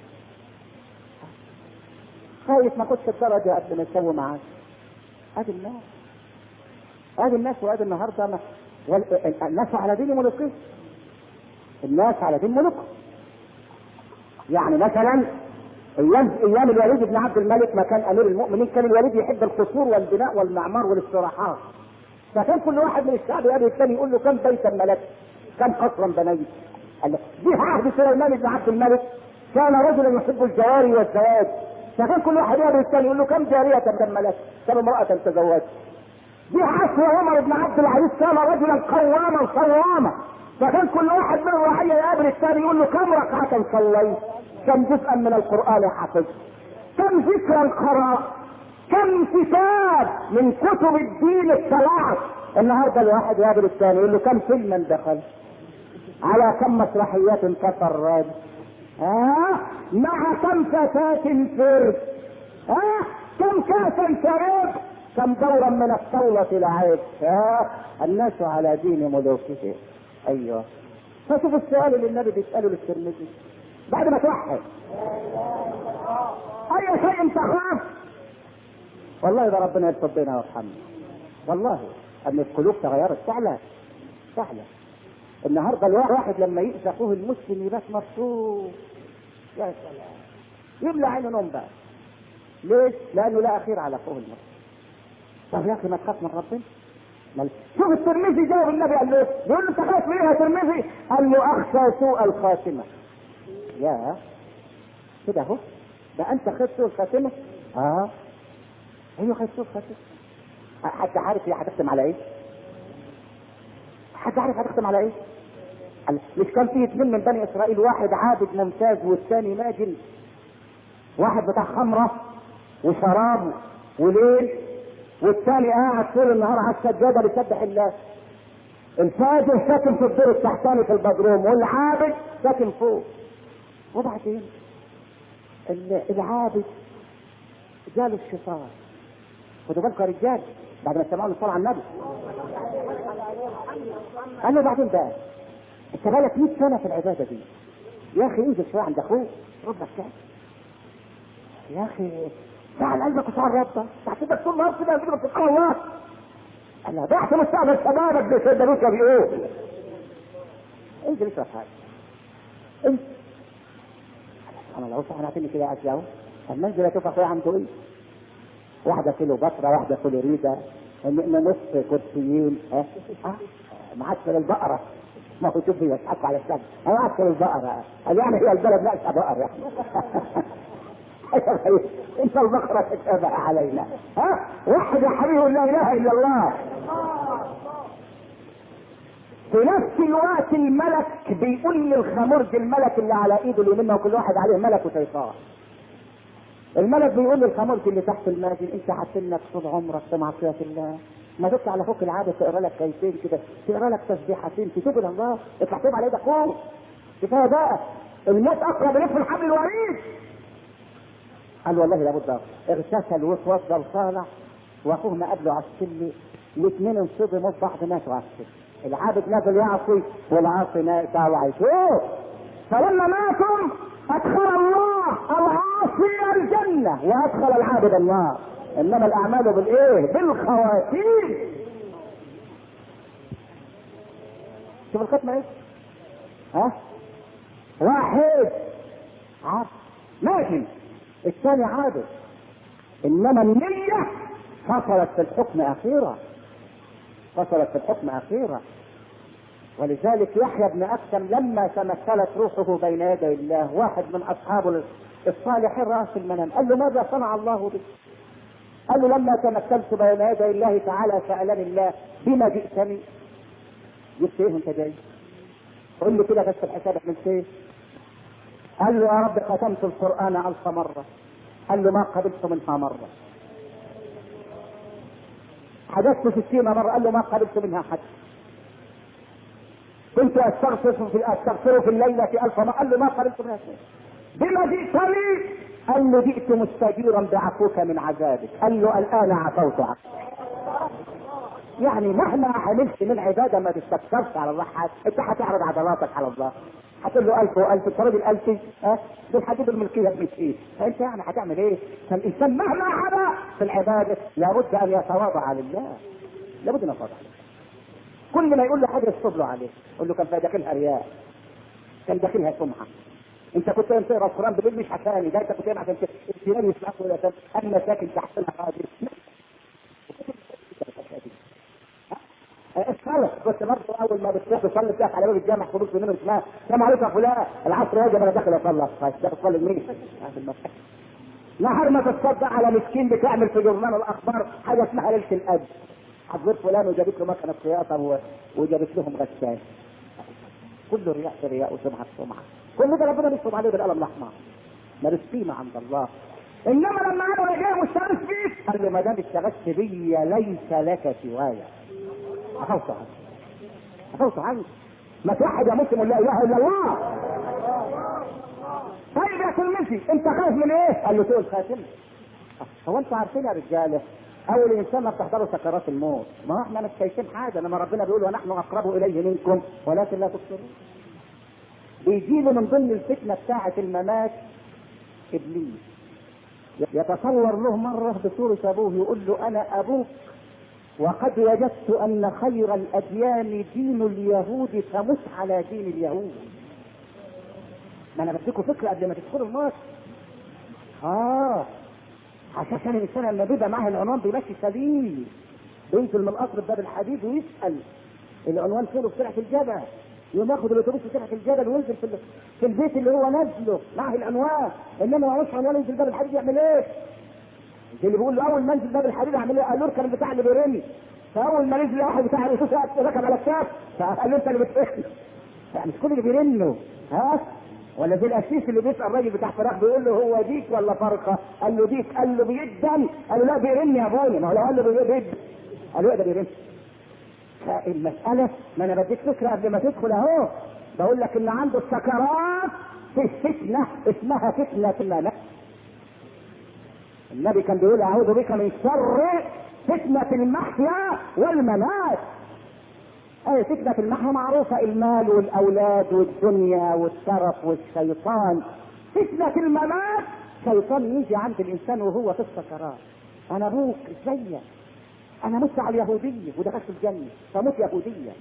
Speaker 3: خايف ما كنتش الدرجه قبل ما يسوي معاك. ادي الناس ادي الناس وادي النهارده ما الناس على دين ملوكهم. الناس على دين ملوكهم. يعني مثلا ايام ايام الوليد بن عبد الملك ما كان امير المؤمنين كان الوليد يحب القصور والبناء والمعمار والاستراحات، فكان كل واحد من الشعب يقابل الثاني يقول له كم بيتا ملكت؟ كم قصرا بنيت؟ دي عهد سليمان بن عبد الملك، كان رجلا يحب الجواري والزواج، فكان كل واحد يقابل الثاني يقول له كم جارية ملكت؟ كم امرأة تزوجت؟ دي عصر عمر بن عبد العزيز كان رجلا قواما صواما، فكان كل واحد من الرعية يقابل الثاني يقول له كم ركعة صليت؟ كم جزءا من القرآن حفظ؟ كم ذكرا قرأ؟ كم كتاب من كتب الدين الثلاث؟ النهارده الواحد يقابل الثاني يقول له كم فيلما دخل؟ على كم مسرحيات تفرج؟ ها؟ مع كم فتاة فرد؟ ها؟ كم كاسا شرب؟ كم دورا من الطاولة لعب؟ ها؟ الناس على دين ملوكهم. ايوه. فشوف السؤال اللي النبي بيسأله للترمذي بعد ما توحد اي شيء تخاف؟ والله ده ربنا يلطف بينا ويرحمنا. والله ان القلوب تغيرت فعلا فعلا. النهارده الواحد لما يأذى اخوه المسلم يبات مبسوط يا سلام، يملى عينه نوم بقى. ليش؟ لانه لا خير على اخوه المسلم. طب يا اخي ما تخاف من ربنا؟ شوف الترمذي جاوب النبي قال له بيقول له انت خايف من ايه يا ترمذي؟ قال له اخشى سوء الخاتمه. يا كده اهو، ده انت خايف سوء الخاتمه؟ اه ايوه خايف سوء الخاتمه. حد عارف هي هتختم على ايه؟ حد عارف هتختم على ايه؟ مش كان فيه اثنين من بني اسرائيل، واحد عابد ممتاز والثاني ماجن، واحد بتاع خمره وشراب وليل، والثاني قاعد طول النهار على السجاده بيسبح الله. الفاجر ساكن في الدور التحتاني في البدروم والعابد ساكن فوق. وبعدين العابد جاله الشيطان. خدوا بالكم يا رجال بعد ما سمعوا الصلاه على النبي قال له بعدين بقى انت بقالك مية سنه في العباده دي يا اخي انزل شويه عند اخوك ربك كده يا اخي تعال قلبك وتعال ربك تحسبك طول النهار كده كده بتتقوى الله. قال له ضعت مستقبل شبابك بيصدقوك بيقول انزل اشرب حاجه انت انا لو صح انا اعطيني كده قاعد اهو اما انزل اشوف اخويا عنده ايه. واحده كيلو بصره، واحده كيلو ريده، نص كرسيين ها ها معسل البقره. ما هو شوف هي تحط على الشمس انا معسل البقره قال يعني هي البلد ناقصه بقر يعني
Speaker 1: انت البقرة تتابع علينا. ها واحد يا حبيبي لا اله الا الله. في نفس الوقت الملك بيقول للخمرج، الملك اللي على ايده اليمين وكل واحد عليه ملك وشيطان، الملك بيقول للخمرج اللي تحت الماجن انت حاطينك طول عمرك في معصيه الله، ما تطلع على فوق العاده تقرا لك كيفين كده، تقرا لك تسبيحتين تتوب الى الله، اطلع توب على ايدك فوق كفايه بقى، الموت اقرب اليك من حبل الوريد. قال والله لابد. اغتسل واتوضى وصالح، واخوه ما قبله على السلم، الاثنين انصدموا في بعض ماتوا على السلم. العابد نزل يعصي والعاصي ناقع وعيشوه. فلما ماتوا ادخل الله العاصي الجنه وادخل العابد النار. انما الاعمال بالايه؟ بالخواتيم. شوف الختمه ايه؟ ها؟ واحد عبد ماشي، الثاني عابد، انما النية فصلت في الحكم اخيرا، فصلت في الحكم اخيرا. ولذلك يحيى بن اكثم لما تمثلت روحه بين يدي الله، واحد من اصحابه الصالحين راى في المنام، قال له ماذا صنع الله بك؟ قال له لما تمثلت بين يدي الله تعالى سالني الله بما جئتني. جبت ايه انت جاي؟ قل لي كده بس الحساب من ايه؟ قال له يا رب ختمت القران الف مره. قال له ما قبلت منها مره. حدثت ستين مره. قال له ما قبلت منها حد. كنت استغفر في استغفر في الليله الف مره. قال له ما قبلت منها شيء. بما جئتني؟ قال له جئت مستجيرا بعفوك من عذابك. قال له الان عفوت عنك. يعني مهما عملت من عباده ما تستكثرش على الله حاجه، انت هتعرض عضلاتك على الله، هتقول له ألف وألف الطريق الألف ها دول هتجيب الملكيه بمئتين، فانت يعني هتعمل ايه؟ فالانسان مهما عمل في العباده لابد ان يتواضع لله، لابد ان يتواضع. كل ما يقول له حاجه يصب له عليه، يقول له كان في داخلها رياء، كان داخلها سمعه. انت كنت تقرا القران بالليل مش عشاني، ده انت كنت عشان التيران يسمعوا ولا كان انا ساكن تحت الحاجز. الصلاة كنت برضه اول ما بتروح تصلي تلاقي على باب الجامع خروج من اسمها السلام عليكم يا فلان العصر واجب انا داخل اصلي. ده بتصلي لمين؟ نهار ما تتصدق على مسكين بتعمل في جورنال الاخبار حاجه اسمها ليله القدر، حضرت فلان وجابت له مكنه خياطه وجابت لهم غسال. كله رياء في رياء وسمعه في سمعه، كل ده ربنا بيكتب عليه بالقلم الاحمر، مالوش قيمه عند الله. انما لما انا جاي مشتغل فيك قال له ما دام اشتغلت بيا ليس لك سوايا. أخوص عنك أخوص عنك ما توحد يا مسلم لا إله إلا الله. طيب يا كلمتي أنت خايف من إيه؟ قال له تقول خاتم. هو أنتوا عارفين يا رجالة أول إنسان ما بتحضروا سكرات الموت، ما إحنا مش شايفين حاجة، لما ربنا بيقول ونحن أقرب إليه منكم ولكن لا تبصرون. بيجيله من ضمن الفتنة بتاعة الممات إبليس، يتصور له مرة بصورة أبوه يقول له أنا أبوك وقد وجدت ان خير الاديان دين اليهود فمت على دين اليهود. ما انا بديكم فكره قبل ما تدخلوا النار. اه عشان الانسان لما بيبقى معاه العنوان بيمشي سليم، بينزل من القصر بباب الحديد ويسال العنوان فين في سرعه الجبل، يوم ياخد الاتوبيس في سرعه الجبل وينزل في, في البيت اللي هو نازله معاه العنوان، انما ما معهوش عنوان ينزل باب الحديد يعمل ايه؟ اللي بيقول له اول ما انزل باب الحديد اعمل ايه؟ قال له كان بتاع اللي بيرمي، فاول ما نزل واحد بتاع الرصاص ركب على الكاس فقال له انت اللي بترمي. يعني مش كل اللي بيرنه ها ولا زي الاسيس اللي بيسال الراجل بتاع فراخ بيقول له هو ديك ولا فرخه؟ قال له ديك. قال له بيدن؟ قال له لا بيرن يا ابويا. ما هو لو قال له بيدن قال له ده بيرن. فالمساله ما انا بديك فكره قبل ما تدخل اهو، بقول لك ان عنده السكرات في فتنه اسمها فتنه الممات. النبي كان بيقول اعوذ بك من شر فتنة المحيا والممات. اي فتنة المحيا معروفة، المال والاولاد والدنيا والشرف والشيطان. فتنة الممات شيطان يجي عند الانسان وهو في السكرات، انا ابوك ازيك، انا مت على اليهودية ودخلت الجنة فمت يهودية.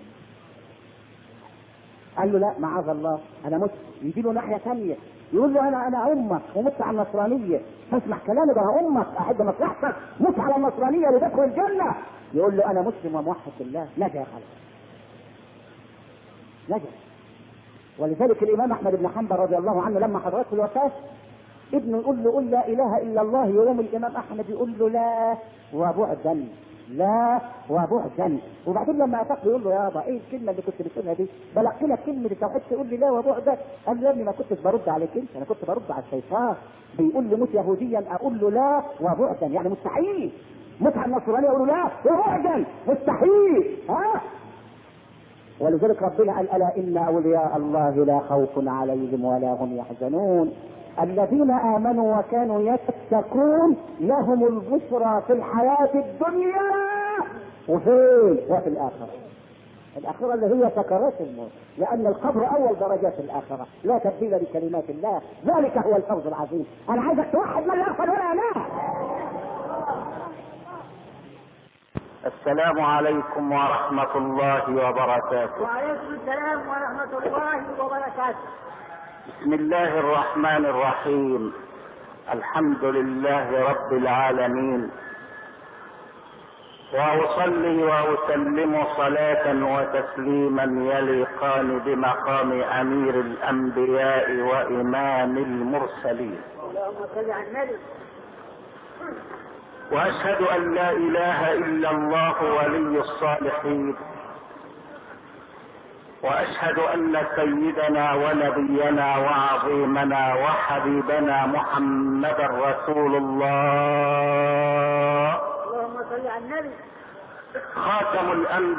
Speaker 1: قال له لا معاذ الله انا مت. يجي له ناحية ثانية يقول له انا انا امك ومت على النصرانيه، فاسمع كلامي ده انا امك احب مصلحتك، مت على النصرانيه لتدخل الجنه. يقول له انا مسلم وموحد بالله. نجا يا خالد نجا. ولذلك الامام احمد بن حنبل رضي الله عنه لما حضرته الوفاه
Speaker 3: ابنه يقول له قل لا اله الا الله، يقوم الامام احمد يقول له لا وبعدا، لا وبعدا. وبعدين لما اتاك يقول له يابا ايه الكلمه اللي كنت بتقولها دي؟ بلغت لك كلمه التوحيد تقول لي لا وبعدا؟ قال له يا ابني ما كنتش برد عليك انت، انا كنت برد على الشيطان. بيقول لي موت يهوديا اقول له لا وبعدا، يعني مستحيل. موت على النصرانيه يقول له لا وبعدا، مستحيل. ها؟ ولذلك ربنا قال الا ان اولياء الله لا خوف عليهم ولا هم يحزنون الذين امنوا وكانوا يتقون لهم البشرى في الحياه الدنيا وفين وفي الاخره. الاخره اللي هي سكرات الموت، لان القبر اول درجات الاخره، لا تبديل لكلمات الله، ذلك هو الفوز العظيم. انا عايزك توحد من لا يغفل ولا ينام.
Speaker 1: السلام عليكم ورحمة الله وبركاته.
Speaker 4: وعليكم السلام ورحمة الله وبركاته.
Speaker 1: بسم الله الرحمن الرحيم. الحمد لله رب العالمين، وأصلي وأسلم صلاة وتسليما يليقان بمقام أمير الأنبياء وإمام المرسلين.
Speaker 4: اللهم صل على النبي.
Speaker 1: واشهد ان لا اله الا الله ولي الصالحين، واشهد ان سيدنا ونبينا وعظيمنا وحبيبنا محمدا رسول الله.
Speaker 4: اللهم صل على النبي.
Speaker 1: خاتم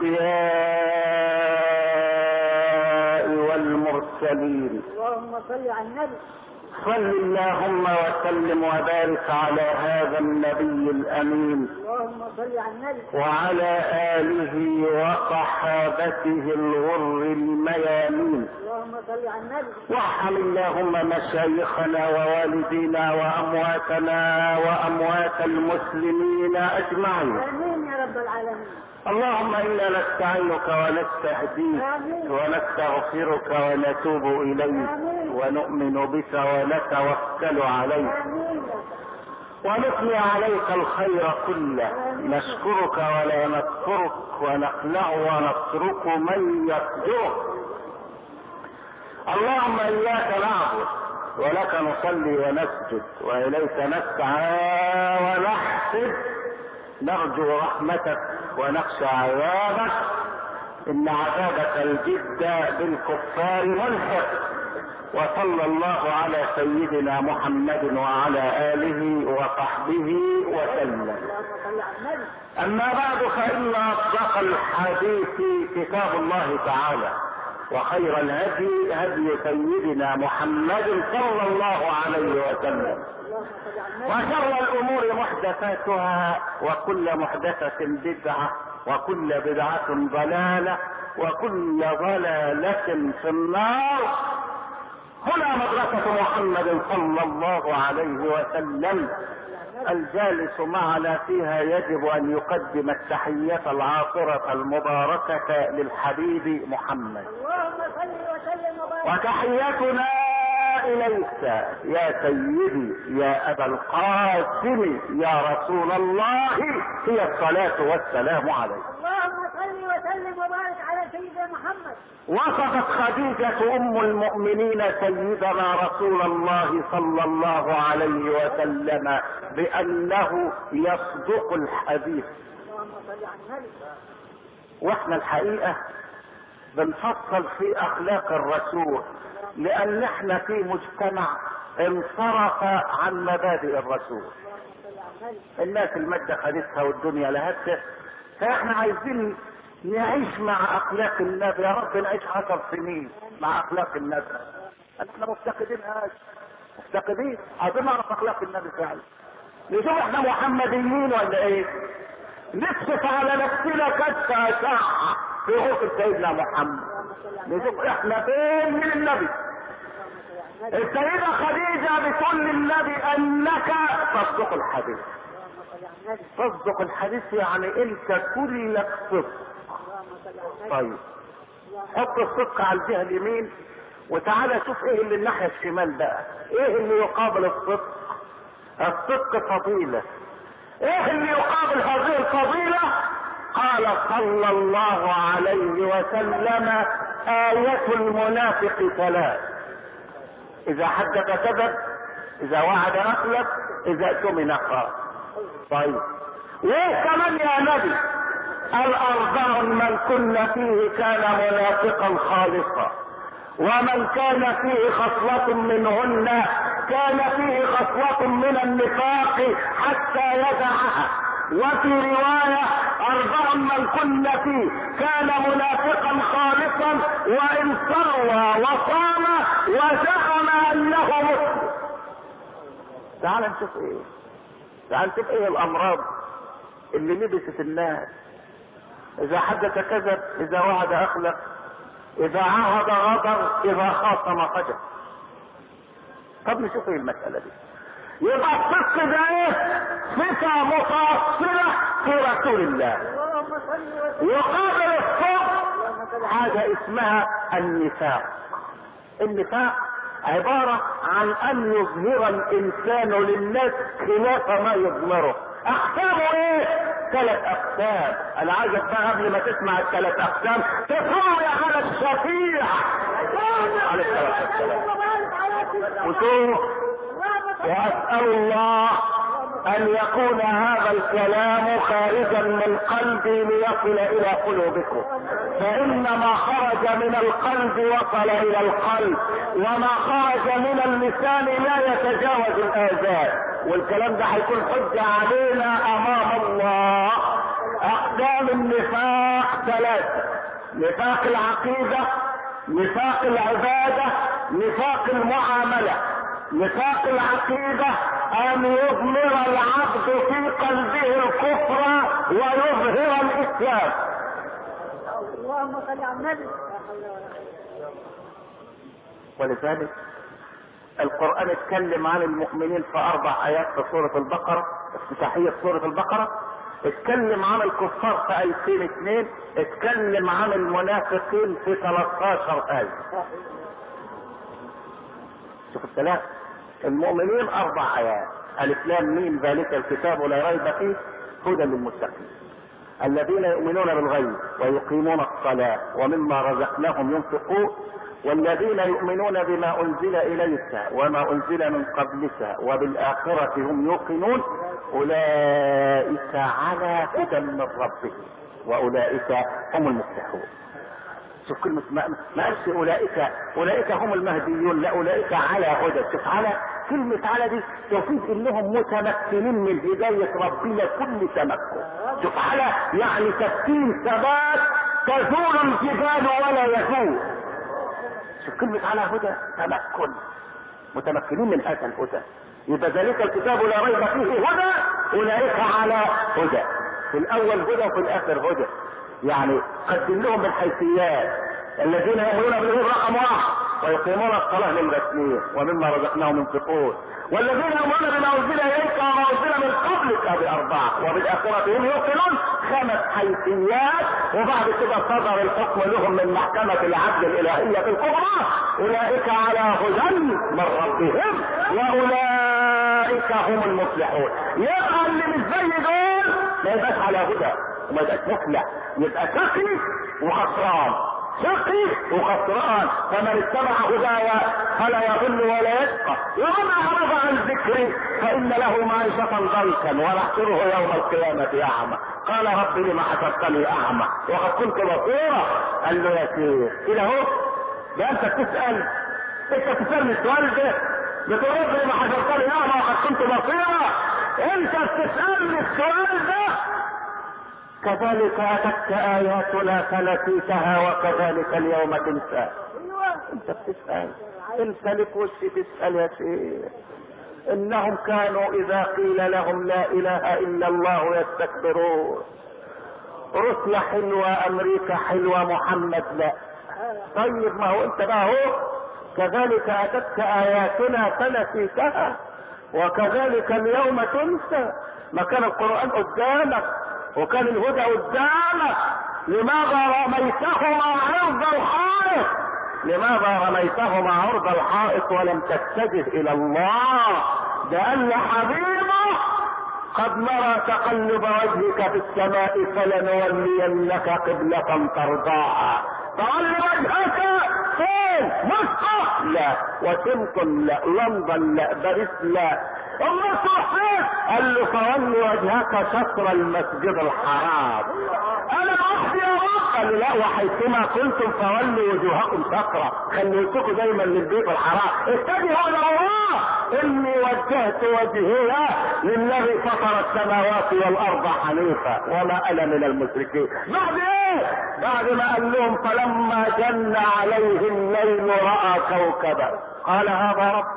Speaker 1: الانبياء والمرسلين.
Speaker 4: اللهم صل على النبي.
Speaker 1: صل اللهم وسلم وبارك على هذا النبي الامين
Speaker 4: اللهم صل على النبي
Speaker 1: وعلى اله وصحابته الغر الميامين.
Speaker 4: اللهم صل على النبي.
Speaker 1: وارحم اللهم مشايخنا ووالدينا وامواتنا واموات المسلمين اجمعين.
Speaker 4: امين يا رب العالمين.
Speaker 1: اللهم انا نستعينك ونستهديك ونستغفرك ونتوب اليك ونؤمن بك ونتوكل عليك ونثني عليك الخير كله، نشكرك ولا نكفرك ونخلع ونترك من يقدرك. اللهم اياك نعبد ولك نصلي ونسجد واليك نسعى ونحسد، نرجو رحمتك ونخشى عذابك، ان عذابك الجد بالكفار ملحق. وصلى الله على سيدنا محمد وعلى اله وصحبه وسلم. اما بعد، فان اصدق الحديث كتاب الله تعالى، وخير الهدي هدي سيدنا محمد صلى الله عليه وسلم، وشر الامور محدثاتها، وكل محدثة بدعة، وكل بدعة ضلالة، وكل ضلالة في النار. هنا مدرسة محمد صلى الله عليه وسلم، الجالس معنا فيها يجب ان يقدم التحية العاطرة المباركة للحبيب محمد.
Speaker 4: اللهم صل وسلم وبارك.
Speaker 1: وتحيتنا اليك يا سيدي يا ابا القاسم يا رسول الله هي الصلاة والسلام عليك.
Speaker 4: اللهم صل وسلم وبارك على سيدنا محمد.
Speaker 1: وصفت خديجة ام المؤمنين سيدنا رسول الله صلى الله عليه وسلم بانه يصدق الحديث.
Speaker 4: اللهم صل على النبي.
Speaker 1: واحنا الحقيقة بنفصل في اخلاق الرسول، لان احنا في مجتمع انصرف عن مبادئ الرسول. الناس المادة خدتها والدنيا لهتها، فاحنا عايزين نعيش مع اخلاق النبي. يا رب نعيش عشر سنين مع اخلاق النبي. احنا مفتقدين هذا، مفتقدين عايزين نعرف اخلاق النبي فعلا. نشوف احنا محمديين ولا ايه؟ نكشف على نفسنا كشف اشعة في غرفة سيدنا محمد، نشوف احنا فين من النبي. السيدة خديجة بتقول للنبي انك تصدق الحديث. تصدق الحديث يعني انت كلك صدق. طيب حط الصدق على الجهة اليمين، وتعالى شوف ايه اللي الناحية الشمال بقى. ايه اللي يقابل الصدق؟ الصدق فضيلة. ايه اللي يقابل هذه الفضيلة؟ قال صلى الله عليه وسلم آية المنافق ثلاث: إذا حدث كذب، اذا وعد اخلف، اذا اؤتمن خان. طيب وايه كمان يا نبي؟ الاربع من كن فيه كان منافقا خالصا، ومن كان فيه خصلة منهن كان فيه خصلة من النفاق حتى يدعها. وفي رواية اربع من كن فيه كان منافقا خالصا وان صلى وصام وزعم انه مسلم. تعال نشوف ايه، تعال نشوف ايه الامراض اللي لبست الناس. اذا حدث كذب، اذا وعد اخلف، اذا عهد غدر، اذا خاصم فجر. طب نشوف ايه المسألة دي. يبقى الصدق ده ايه؟ صفة متأصلة في رسول الله. يقابل الصدق حاجة اسمها النفاق. النفاق عبارة عن ان يظهر الانسان للناس خلاف ما يضمره. اقسامه ايه؟ ثلاث اقسام. انا عايزك بقى قبل ما تسمع الثلاث اقسام تصلي على الشفيع على الثلاث اقسام وشوف. واسأل الله ان يكون هذا الكلام خارجا من قلبي ليصل الى قلوبكم، فان ما خرج من القلب وصل الى القلب، وما خرج من اللسان لا يتجاوز الاذان، والكلام ده هيكون حجة علينا امام الله. اقسام النفاق ثلاثة: نفاق العقيدة، نفاق العبادة، نفاق المعاملة. نفاق العقيدة ان يضمر العبد في قلبه الكفر ويظهر الاسلام.
Speaker 4: اللهم صل على النبي.
Speaker 1: ولذلك القرآن اتكلم عن المؤمنين في اربع ايات في سورة البقرة، افتتاحية سورة البقرة. اتكلم عن الكفار في ايتين اثنين، اتكلم عن المنافقين في ثلاثة عشر آية. شوف الثلاث. المؤمنين اربع ايات: الف لام ميم ذلك الكتاب لا ريب فيه هدى للمتقين الذين يؤمنون بالغيب ويقيمون الصلاة ومما رزقناهم ينفقون والذين يؤمنون بما انزل اليك وما انزل من قبلك وبالاخرة هم يوقنون اولئك على هدى من ربهم واولئك هم المفلحون. شوف كلمة ما ما قالش اولئك اولئك هم المهديون، لا اولئك على هدى. شوف على، كلمة على دي تفيد انهم متمكنين من هداية ربنا كل تمكن. شوف على يعني تسكين ثبات تزول الجبال ولا يزول. شوف كلمة على هدى، تمكن، متمكنين من هذا الهدى. يبقى ذلك الكتاب لا ريب فيه هدى اولئك على هدى. في الاول هدى وفي الاخر هدى. يعني قدم لهم بالحيثيات: الذين يؤمنون بالغيب رقم واحد، ويقيمون الصلاة للمسلمين ومما رزقناهم ينفقون، والذين يؤمنون بما انزل اليك وما انزل من قبلك باربعة، وبالاخرة هم يوقنون. خمس حيثيات، وبعد كده صدر الحكم لهم من محكمة العدل الالهية الكبرى: اولئك على هدى من ربهم واولئك هم المفلحون. يبقى اللي مش زي دول ما يبقاش على هدى وما يبقاش مفلح، يبقى شقي وخسران، شقي وخسران. فمن اتبع هدايا فلا يضل ولا يشقى، ومن اعرض عن ذكري فان له معيشة ضنكا ونحشره يوم القيامة اعمى. قال رب لما حشرتني اعمى وقد كنت بصيرا. قال له يا شيخ كده اهو، ده انت بتسأل، انت بتسألني السؤال ده، بتقول رب لما حشرتني اعمى وقد كنت بصيرا، انت بتسألني السؤال ده. كذلك اتتك اياتنا فنسيتها وكذلك اليوم تنسى. انت بتسأل، انت لك وش تسأل يا شيخ. انهم كانوا اذا قيل لهم لا اله الا الله يستكبرون. روسيا حلوة، امريكا حلوة، محمد لا. طيب ما هو انت بقى هو كذلك اتتك اياتنا فنسيتها وكذلك اليوم تنسى. ما كان القرآن قدامك وكان الهدى قدامك، لماذا رميتهما عرض الحائط؟ لماذا رميتهما عرض الحائط ولم تتجه الى الله؟ ده قال حبيبه: قد نرى تقلب وجهك في السماء فلنولينك قبلة ترضاها فول وجهك فين؟ موسكو لا، واشنطن لا، لندن لا، باريس لا. امال تروح فين؟ قال له فول وجهك شطر المسجد الحرام. انا وحدي يا رب. قال له لا، وحيثما كنتم فولوا وجوهكم شطرا، خليتكم دايما للبيت الحرام. اتجهوا الى الله. اني وجهت وجهي للذي فطر السماوات والارض حنيفا وما انا من المشركين. بعد ايه؟ بعد ما قال لهم فلما جن عليه الليل راى كوكبا قال هذا رب.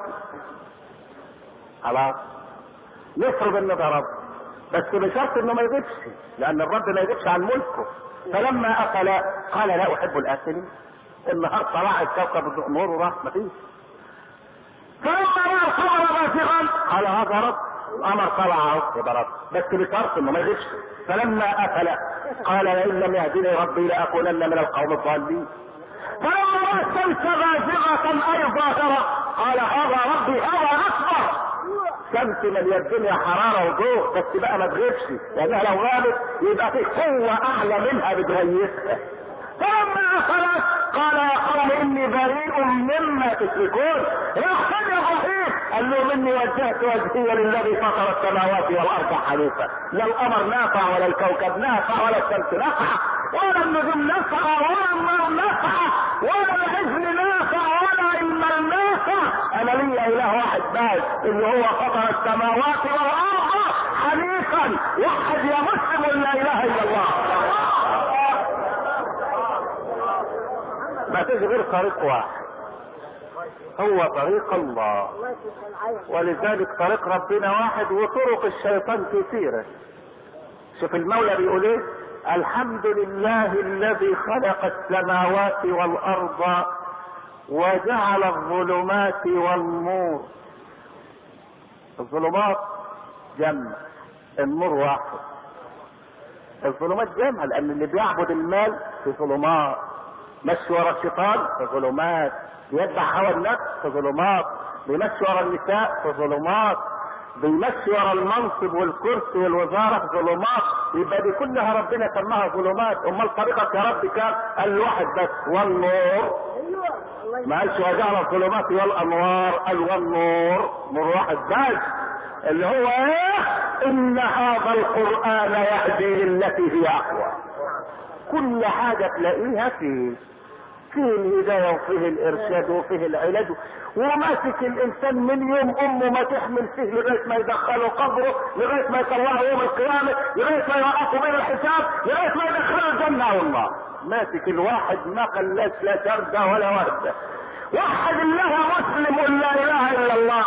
Speaker 1: خلاص نفرض ان ده رب، بس بشرط انه ما يغيبش، لان الرب ما يغيبش عن ملكه. فلما اكل قال لا احب الاكلين. النهار طلع الكوكب نور وراح مفيش. فلما راى القمر بازغا قال هذا رب. القمر طلع اهو يبقى رب، بس بشرط انه ما يغيبش. فلما اكل قال لئن لم يهدني ربي لاكونن من القوم الضالين. فلما راى الشمس بازغه اي ظاهره قال هذا ربي هذا اكبر. شمس مليان الدنيا حراره وجوع، بس بقى ما تغيبش، لانها لو غابت يبقى في قوه اعلى منها بتغيثها. فلما اكلت قال يا قوم اني بريء مما تشركون. راح يا ابراهيم قال له مني وجهت وجهي للذي فطر السماوات والارض حنيفا. لا القمر نافع ولا الكوكب نافع ولا الشمس نافعه ولا النجوم نافعه ولا النار نافعه ولا العجل نافع ولا المال نافع. انا لي اله واحد بس اللي هو فطر السماوات والارض حنيفا. وحد يا مسلم لا اله الا الله. ما فيش غير طريق واحد هو طريق الله، ولذلك طريق ربنا واحد وطرق الشيطان كثيرة. شوف المولى بيقول ايه؟ الحمد لله الذي خلق السماوات والارض وجعل الظلمات والنور. الظلمات جمع، النور واحد. الظلمات جمع لان اللي بيعبد المال في ظلمات، مشي ورا الشيطان في ظلمات، يتبع هوى النفس في ظلمات، بيمشي ورا النساء في ظلمات، بيمشي ورا المنصب والكرسي والوزاره في ظلمات. يبقى دي كلها ربنا سماها ظلمات. امال طريقك يا رب كان؟ قال واحد بس، والنور. ما قالش وجعل الظلمات والانوار، قال والنور، نور واحد بس اللي هو ايه؟ ان هذا القران يهدي للتي هي اقوى. كل حاجه تلاقيها فيه، فيه الهدايه وفيه الارشاد وفيه العلاج، وماسك الانسان من يوم امه ما تحمل فيه لغايه ما يدخله قبره، لغايه ما يطلعه يوم القيامه، لغايه ما يوقفه بين الحساب، لغايه ما يدخله الجنه والله. ماسك الواحد ما خلاش لا شرده ولا ورده. وحد الله مسلم لا اله الا الله.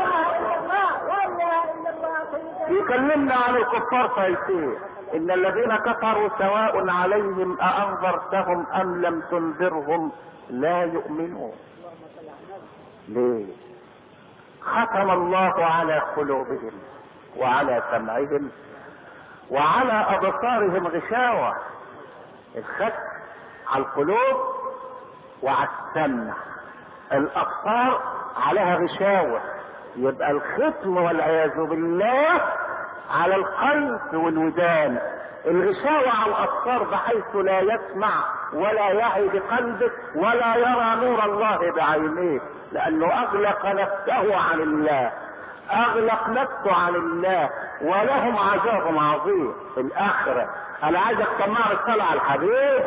Speaker 1: يكلمنا عن الكفار فيصير ان الذين كفروا سواء عليهم اانذرتهم ام لم تنذرهم لا يؤمنون. ليه؟ ختم الله على قلوبهم وعلى سمعهم وعلى ابصارهم غشاوة. الختم على القلوب وعلى السمع، الابصار عليها غشاوة. يبقى الختم والعياذ بالله على القلب والودان، الغشاوة على الابصار بحيث لا يسمع ولا يعي بقلبه ولا يرى نور الله بعينيه، لانه اغلق نفسه عن الله، اغلق نفسه عن الله، ولهم عذاب عظيم في الاخره. انا عايزك تسمع الصلاه على الحبيب.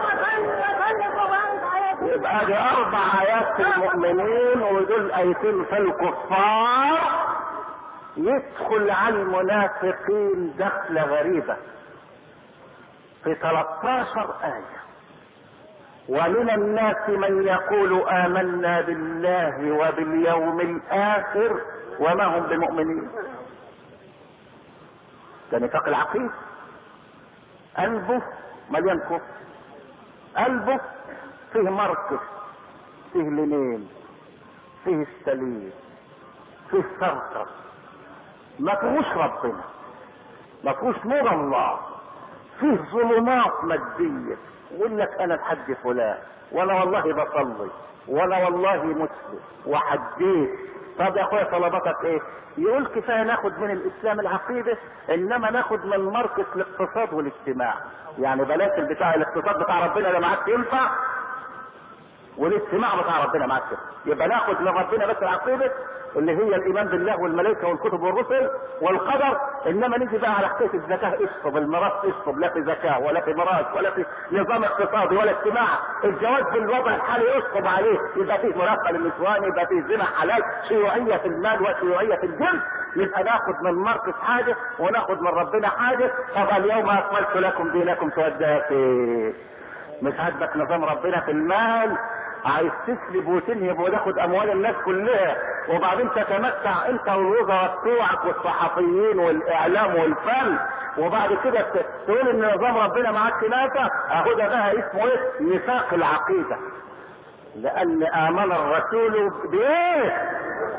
Speaker 1: يبقى دي اربع ايات في المؤمنين ودول ايتين في الكفار. يدخل على المنافقين دخلة غريبة في ثلاثة عشر آية. ومن الناس من يقول آمنا بالله وباليوم الآخر وما هم بمؤمنين. ده نفاق العقيدة. قلبه مليان كفر، قلبه فيه مركز، فيه لينين، فيه السليم، فيه سرطة، ما فيهوش ربنا، ما فيهوش نور الله، فيه ظلمات مادية. يقول لك انا الحج فلان وانا والله بصلي وانا والله مسلم وحجيت. طب يا اخويا طلباتك ايه؟ يقول كفايه ناخد من الاسلام العقيده، انما ناخد من مركز الاقتصاد والاجتماع. يعني بلاش البتاع الاقتصاد بتاع ربنا اللي معاك ينفع، والاجتماع بتاع ربنا معاك كده. يبقى ناخد من ربنا بس العقيده اللي هي الايمان بالله والملائكه والكتب والرسل والقدر، انما نيجي بقى على حكايه الزكاه اشطب، الميراث اشطب، لا في زكاه ولا في ميراث ولا في نظام اقتصادي ولا اجتماع. الجواز بالوضع الحالي اشطب عليه، يبقى فيه مرافقه للنسوان، يبقى فيه زنا حلال، شيوعيه في المال وشيوعيه في الجنس. نبقى ناخد من مركز حاجه وناخد من ربنا حاجه. طب اليوم اكملت لكم دينكم توديها فين؟ مش عاجبك نظام ربنا في المال، عايز تسلب وتنهب وتاخد اموال الناس كلها، وبعدين تتمتع انت والوزراء بتوعك والصحفيين والاعلام والفن، وبعد كده تقول ان نظام ربنا معاك خلافه. اهو ده بقى اسمه ايه؟ نفاق العقيده. لان امن الرسول بايه؟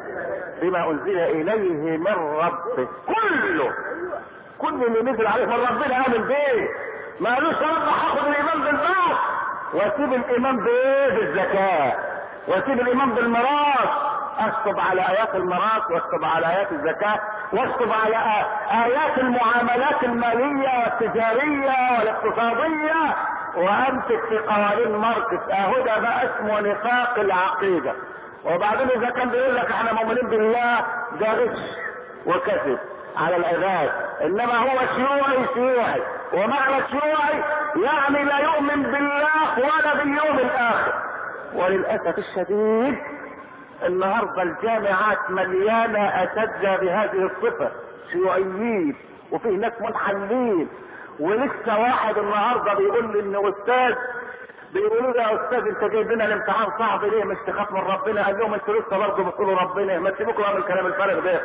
Speaker 1: بما انزل اليه من ربه كله. كل اللي نزل عليه من ربنا امن بيه. ما قالوش يا رب هاخد الايمان بالبعض واسيب الايمان بايه؟ بالزكاه، واسيب الايمان بالميراث. اشطب على ايات الميراث، واشطب على ايات الزكاه، واشطب على ايات المعاملات الماليه والتجاريه والاقتصاديه، وامسك في قوانين ماركس. اهو ده بقى اسمه نفاق العقيده. وبعدين اذا كان بيقول لك احنا مؤمنين بالله، ده غش وكذب على العباد. انما هو شيوعي شيوعي، ومعنى شيوعي يعني لا يؤمن بالله ولا باليوم الاخر. وللاسف الشديد النهارده الجامعات مليانه اساتذه بهذه الصفه، شيوعيين، وفيه ناس منحلين. ولسه واحد النهارده بيقول لي ان استاذ، بيقولوا له يا استاذ انت جايب لنا الامتحان صعب ليه؟ مش تخاف من ربنا؟ قال لهم انتوا لسه برضه بتقولوا ربنا، ما تسيبوكم من الكلام الفارغ ده.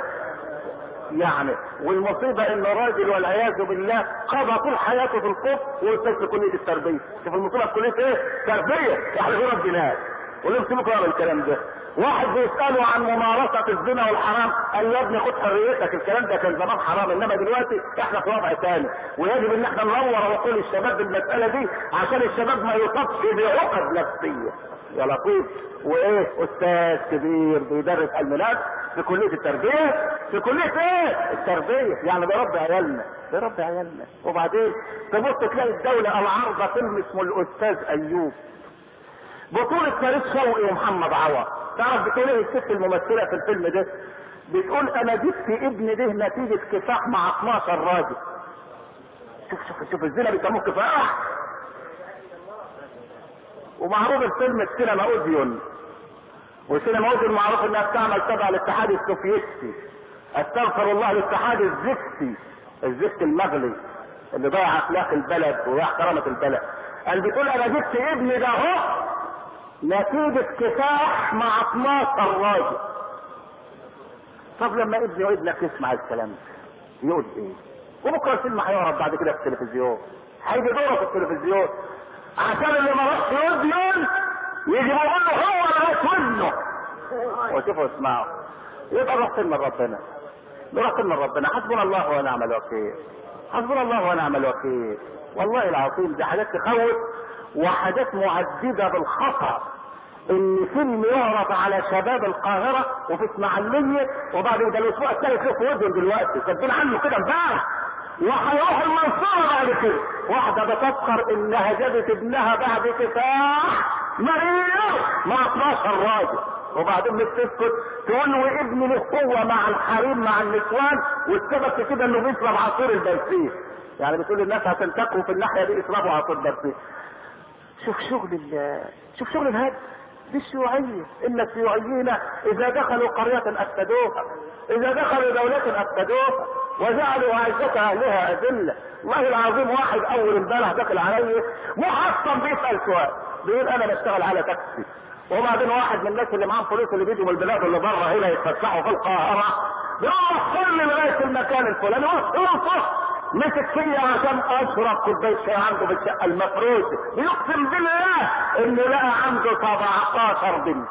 Speaker 1: يعني والمصيبه انه راجل والعياذ بالله قضى طول حياته في الكفر واستاذ في كليه التربيه. شوف المصيبه في كليه ايه؟ تربيه، يعني غير الجنان. وليه بتسيبوكم من الكلام ده؟ واحد بيساله عن ممارسه الزنا والحرام، قال يا ابني خد حريتك، الكلام ده كان زمان حرام، انما دلوقتي احنا في وضع ثاني، ويجب ان احنا ننور عقول الشباب بالمساله دي عشان الشباب ما يصابش بعقد نفسيه. يا لطيف. وايه؟ استاذ كبير بيدرس علم نفس في كليه التربيه. في كليه ايه؟ التربيه. يعني بيربي عيالنا، بيربي عيالنا. وبعدين تبص تلاقي الدوله العارضه فيلم اسمه الاستاذ ايوب، بطولة فريد شوقي ومحمد عوض. تعرف بتقول ايه الست الممثلة في الفيلم ده؟ بتقول انا جبت ابني ده نتيجة كفاح مع اتناشر راجل. شوف شوف شوف الزنا بيسموه كفاح. ومعروض الفيلم السينما اوديون، والسينما اوديون معروف انها بتعمل تبع الاتحاد السوفيتي. استغفر الله، الاتحاد الزفتي، الزفت المغلي اللي ضيع اخلاق البلد وضيع كرامة البلد. قال بتقول انا جبت ابني ده اهو نتيجة كفاح مع اتناشر راجل. طب لما ابني وابنك يسمع الكلام ده يقول ايه؟ وبكره الفيلم هيعرض بعد كده في التلفزيون، هيجي دوره في التلفزيون عشان اللي ما راحش يوديون يجي يقول له هو اللي راح منه. وشوفوا اسمعوا، يبقى نروح من ربنا، نروح من ربنا. حسبنا الله ونعم الوكيل، حسبنا الله ونعم الوكيل. والله العظيم دي حاجات تخوف وحاجات معدده بالخطا. ان فيلم يعرض على شباب القاهره وفي اسماعيليه، وبعد ده الاسبوع الثالث له في وزن دلوقتي، كاتبين عنه كده امبارح، وهيروح المنصوره بعد كده. واحده بتفخر انها جابت ابنها بعد كفاح مريض مع اتناشر راجل، وبعدين مش تسكت تقول له ابني له هو مع الحريم مع النسوان، والسبب في كده انه بيشرب عصير البرسيم. يعني بتقول للناس عشان تقوا في الناحيه دي اشربوا عصير برسيم. شوف شغل ال شوف شغل الهدف دي الشيوعيه. ان الشيوعيين اذا دخلوا قريه افسدوها، اذا دخلوا دوله افسدوها وجعلوا عزه اهلها اذله. والله العظيم واحد اول امبارح دخل علي محصن بيسال سؤال، بيقول انا بشتغل على تاكسي، وبعدين واحد من الناس اللي معاهم فلوس اللي بيجوا من البلاد اللي بره هنا يتفسحوا في القاهره بيقول وصلني لغايه المكان الفلاني، وصلته مسك فيا عشان اشرب كوبايه شاي عنده بالشقه المفروشه، بيقسم بالله انه لقى عنده سبعتاشر بنت،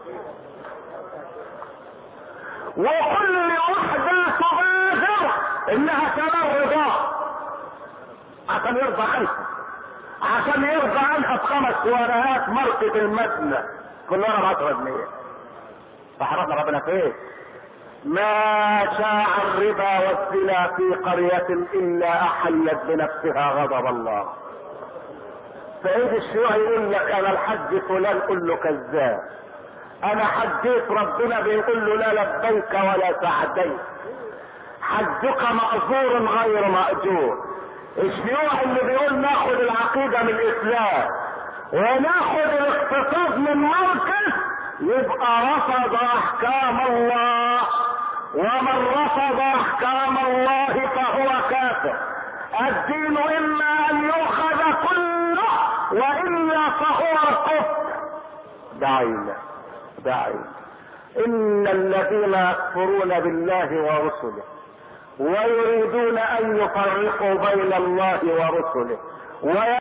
Speaker 1: وكل واحده تبادر انها كمان رضا عشان يرضى عنها، عشان يرضى عنها بخمس ورقات ماركه المبنى كلها بعشرة جنيه. فحرمنا ربنا فين؟ ما شاع الربا والزنا في قرية الا احلت بنفسها غضب الله. فايد الشيوعي يقول لك انا الحج فلان، قل له كذاب. انا حجيت، ربنا بيقول له لا لبيك ولا سعديك، حجك مأجور غير مأجور. الشيوعي اللي بيقول ناخد العقيدة من الاسلام وناخد الاقتصاد من مركز، يبقى رفض احكام الله، ومن رفض احكام الله فهو كافر. الدين اما ان يؤخذ كله والا فهو الكفر. دعينا دعينا ان الذين يكفرون بالله ورسله ويريدون ان يفرقوا بين الله ورسله وي...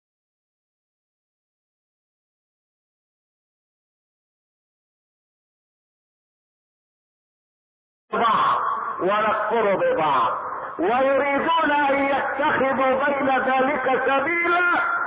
Speaker 1: بعض ونكفر ببعض، ويريدون ان يتخذوا بين ذلك سبيلا،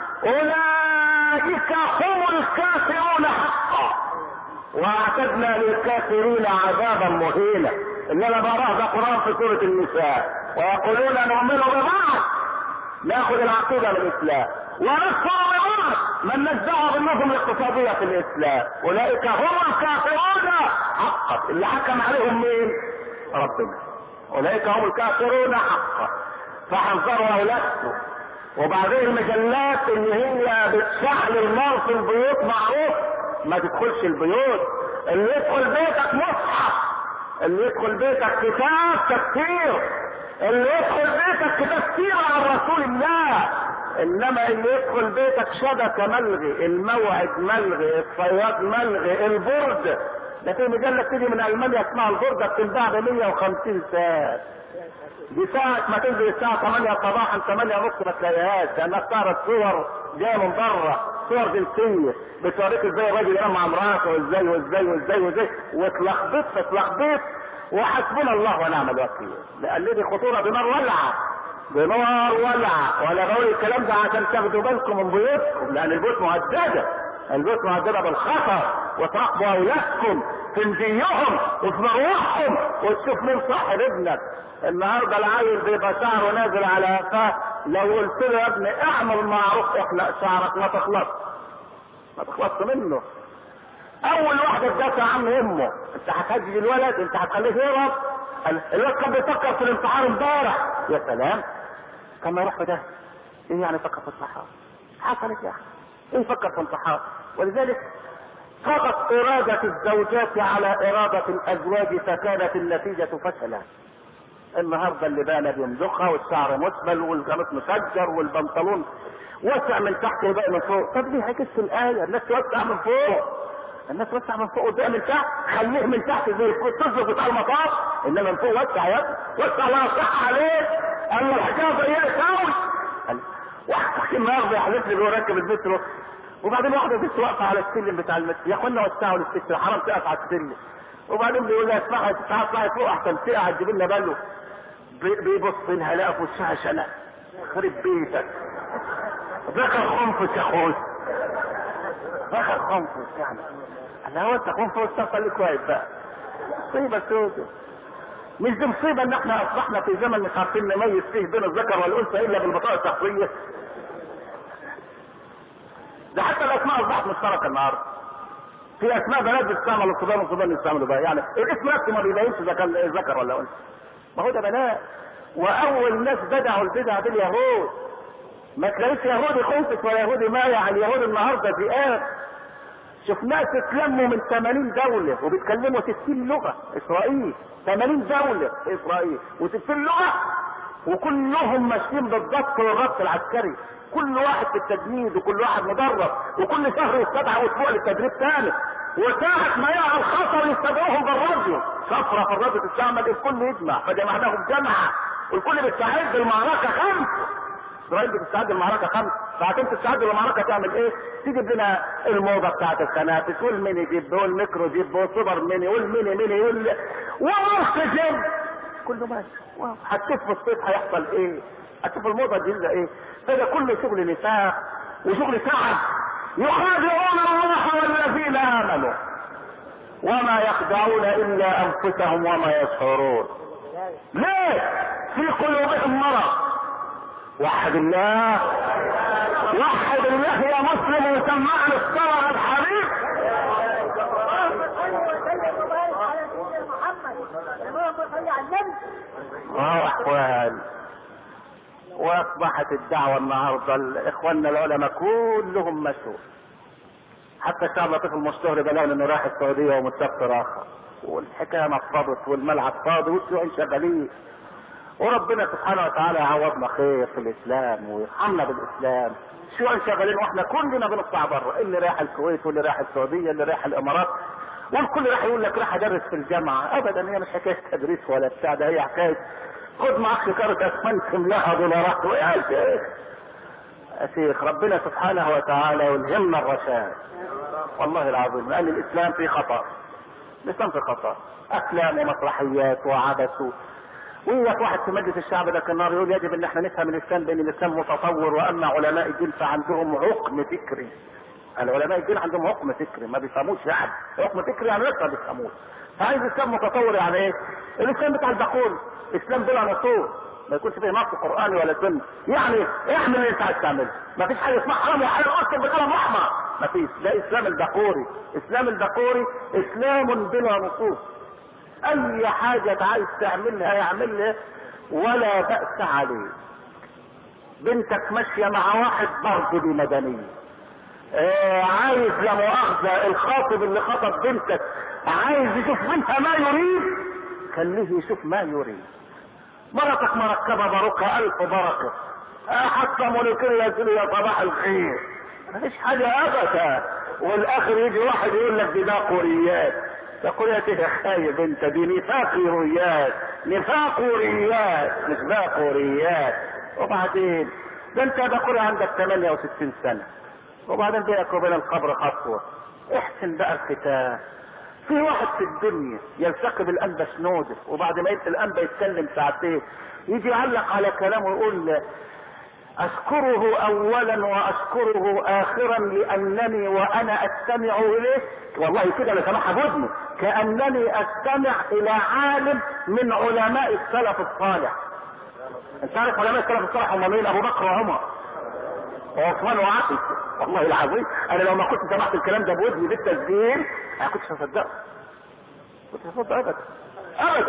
Speaker 1: اولئك هم الكافرون حقا، واعتدنا للكافرين عذابا مهينا. اللي انا بقراه ده قران في سوره النساء، ويقولون نؤمن ببعض، ناخذ العقيده من الاسلام، ونكفر ببعض، من نزعه بالنظم الاقتصاديه في الاسلام، اولئك هم الكافرون حقا. اللي حكم عليهم مين؟ ربنا. اولئك هم الكافرون حقا، فحذروا اولادكم. وبعدين المجلات اللي هي بتشعل النار في البيوت معروف ما تدخلش البيوت. اللي يدخل بيتك مصحف، اللي يدخل بيتك كتاب تفسير، اللي يدخل بيتك تفسير عن رسول الله. انما اللي يدخل بيتك شبكه ملغي، الموعد ملغي، الصياد ملغي، البرد. ده في مجله تيجي من المانيا اسمها البرده، بتنباع ب مية وخمسين ساعه. دي ساعة ما تنزل الساعة ثمانية صباحا ثمانية ونص ما تلاقيهاش، لأنها بتعرض صور جاية من بره، صور جنسية بتوريك ازاي الراجل ينام مع مراته وازاي وازاي وازاي وازاي، واتلخبطت اتلخبطت، وحسبنا الله ونعم الوكيل. لأن دي خطورة بنار ولعة، بنار ولعة. ولا بقول الكلام ده عشان تاخدوا بالكم من بيوتكم، لأن البيوت مهددة، البيوت مهددة بالخطر، وتراقبوا أولادكم في نزيهم وفي مروحهم، وتشوف مين صاحب ابنك. النهارده العيل بيبقى شعره نازل على قفاه، لو قلت له يا ابني اعمل معروف احلق شعرك ما تخلص ما تخلص منه. اول واحده تدافع عن امه، انت هتهدي الولد، انت هتخليه يهرب. الولد كان بيفكر في الانتحار امبارح، يا سلام كان ما يروح في ده. ايه يعني فكر في الانتحار؟ حصلت يا اخي ايه فكر في الانتحار؟ ولذلك فقط ارادة الزوجات على ارادة الازواج، فكانت النتيجة فشلا. النهارده اللبانه بيمزقها، والشعر مسبل، والقميص مسجر، والبنطلون وسع من تحت وباقي من فوق. طب ليه هيكس الايه؟ الناس توسع من فوق، الناس توسع من فوق وباقي من تحت، خليه من تحت زي التصل بتاع المطار، انما من فوق وسع يا ابني، وسع لا يصح عليك. اما الحجاب ايه يساوي؟ واحد النهارده يحلف لي بيقول ركب المترو، وبعدين واحده بنت واقفه على السلم بتاع المترو، يا اخوانا وسعوا للست، حرام تقف على السلم. وبعدين بيقول لها اسمعي تعالي اطلعي فوق احسن تقع تجيب لنا باله. بيبص لها لقى في وشها شنق، خرب بيتك ذكر خنفس يا اخوي، ذكر خنفس يعني. انا هو انت خنفس تصل لك واقف بقى، مصيبه سودة. مش دي مصيبه ان احنا اصبحنا في زمن مش عارفين نميز فيه بين الذكر والانثى الا بالبطاقه الشخصيه؟ ده حتى الاسماء اصبحت مشتركه النهارده. في اسماء بنات بتستعمل الصبيان والصبيان يستعملوا بقى، يعني الاسم نفسه ما بيبينش اذا كان ذكر ولا انثى. ما هو ده بنات. واول ناس بدعوا البدع دي اليهود. ما تلاقيش يهودي خنفس ولا يهودي مايع. اليهود النهارده ذئاب. شوف ناس اتلموا من ثمانين دولة وبيتكلموا ستين لغة. اسرائيل ثمانين دولة اسرائيل وستين لغة، وكلهم ماشيين بالضبط والربط العسكري، كل واحد في التجنيد وكل واحد مدرب، وكل شهر يستدعى اسبوع للتدريب ثاني، وساعة ما يقع الخطر يستدعوهم بالراديو. شفرة في الراديو تستعمل، الكل يجمع، فجمعناهم جمعة والكل بيستعد للمعركة خمس. اسرائيل بتستعد للمعركة خمس، ساعتين تستعد للمعركة تعمل ايه؟ تجيب لنا الموضة بتاعت الخنافس والميني جيب والميكرو جيب والسوبر ميني والميني ميني وال ونص جيب، كله ماشي. هتشوف في الصيف هيحصل ايه؟ هتشوف الموضة الجديدة ايه؟ فده كله شغل نفاق وشغل تعب. يخادعون الله والذين امنوا وما يخدعون الا انفسهم وما يشعرون. ليه؟ في قلوبهم مرض، وحد الله، وحد الله يا مسلم وسمعنا الصلاة الحبيب.
Speaker 4: وسلم وبارك على سيدنا محمد. اللهم صل على النبي.
Speaker 1: اه احوال. واصبحت الدعوة النهاردة اخواننا العلماء كلهم مشوا، حتى شعب لطيف المشتهر بلغنا انه راح السعودية ومسافر اخر، والحكاية نفضت والملعب فاضي والشيوعين شغالين. وربنا سبحانه وتعالى يعوضنا خير في الاسلام ويرحمنا بالاسلام. الشيوعين شغالين واحنا كلنا بنطلع بره، اللي رايح الكويت واللي رايح السعودية اللي رايح الامارات، والكل راح يقول لك راح ادرس في الجامعة. ابدا هي مش حكاية تدريس ولا بتاع، ده هي حكاية خد معك كارت اسمنت املاها دولارات. ويا شيخ يا شيخ ربنا سبحانه وتعالى يلهمنا الرشاد والله العظيم، لان الاسلام في خطر، الاسلام في خطر، افلام ومسرحيات وعبث. وياك واحد في مجلس الشعب ده كان يقول يجب ان احنا نفهم الاسلام بان الاسلام متطور، واما علماء الدين فعندهم عقم فكري. العلماء الدين عندهم عقم فكري، ما بيفهموش يعني عقم فكري، يعني لسه ما بيفهموش. فعايز الاسلام متطور يعني ايه؟ الاسلام بتاع البقول، اسلام بلا نصوص، ما يكونش فيه نص قراني ولا سنه. يعني اعمل اللي انت عايز تعمله، ما فيش حاجه اسمها حرام وحلال اصلا بقلم احمر، ما فيش. ده اسلام البقوري. اسلام البقوري اسلام بلا نصوص، اي حاجه عايز تعملها يعملها ولا بأس عليه. بنتك ماشيه مع واحد برضه دي مدنيه، آه عايز لا مؤاخذه الخاطب اللي خطب بنتك عايز يشوف منها ما يريد، خليه يشوف ما يريد. مرتك مركبه بركه الف بركه، آه حتى ملوكيه يا صباح الخير، مفيش حاجه ابدا. والاخر يجي واحد يقول لك دي باقوريات. باقوريات ايه يا خايب انت؟ دي نفاقوريات، نفاقوريات مش باقوريات. وبعدين ده انت باقوري عندك ثمانية وستين سنه، وبعدين بينك وبين القبر خطوه. احسن بقى الختام. في واحد في الدنيا يلتقي بالانبا سنودة، وبعد ما يلقي الانبا يتكلم ساعتين يجي يعلق على كلامه ويقول اشكره اولا واشكره اخرا لانني وانا استمع اليه، والله كده انا سامعها بودني، كانني استمع الى عالم من علماء السلف الصالح. انت عارف علماء السلف الصالح هم مين؟ ابو بكر وعمر وعثمان وعلي. والله العظيم انا لو ما كنت سمعت الكلام ده بودني بالتسجيل انا كنتش هصدقه، كنت هصدق ابدا ابدا.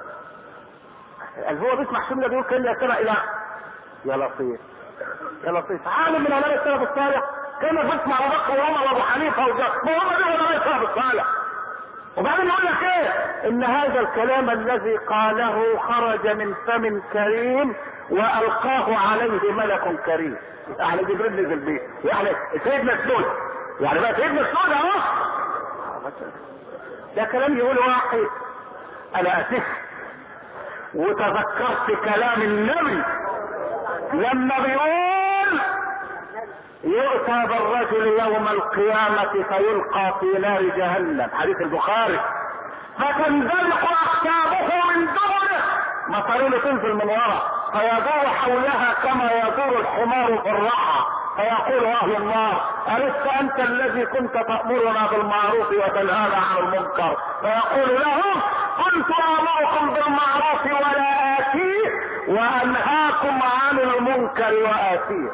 Speaker 1: اللي هو بيسمع شمله بيقول كان يستمع الى يا لطيف يا لطيف عالم من علماء السلف الصالح كان بيسمع ابو بكر وعمر وابو حنيفه وجاب، ما هم دول علماء السلف الصالح. وبعدين يقول لك ايه؟ ان هذا الكلام الذي قاله خرج من فم كريم والقاه عليه ملك كريم. يعني جبريل نزل بيه، يعني سيدنا سنود، يعني بقى سيدنا سنود اهو. ده كلام يقول واحد. انا اسف وتذكرت كلام النبي لما بيقول يؤتى بالرجل يوم القيامة فيلقى في نار جهنم، حديث البخاري، فتنزلق اقتابه من دبره، مصارينه تنزل من وراء، فيدور حولها كما يدور الحمار في الرحى، فيقول اهل النار ألست انت الذي كنت تأمرنا بالمعروف وتنهانا عن المنكر؟ فيقول لهم كنت امركم بالمعروف ولا اتيه وانهاكم عن المنكر واتيه.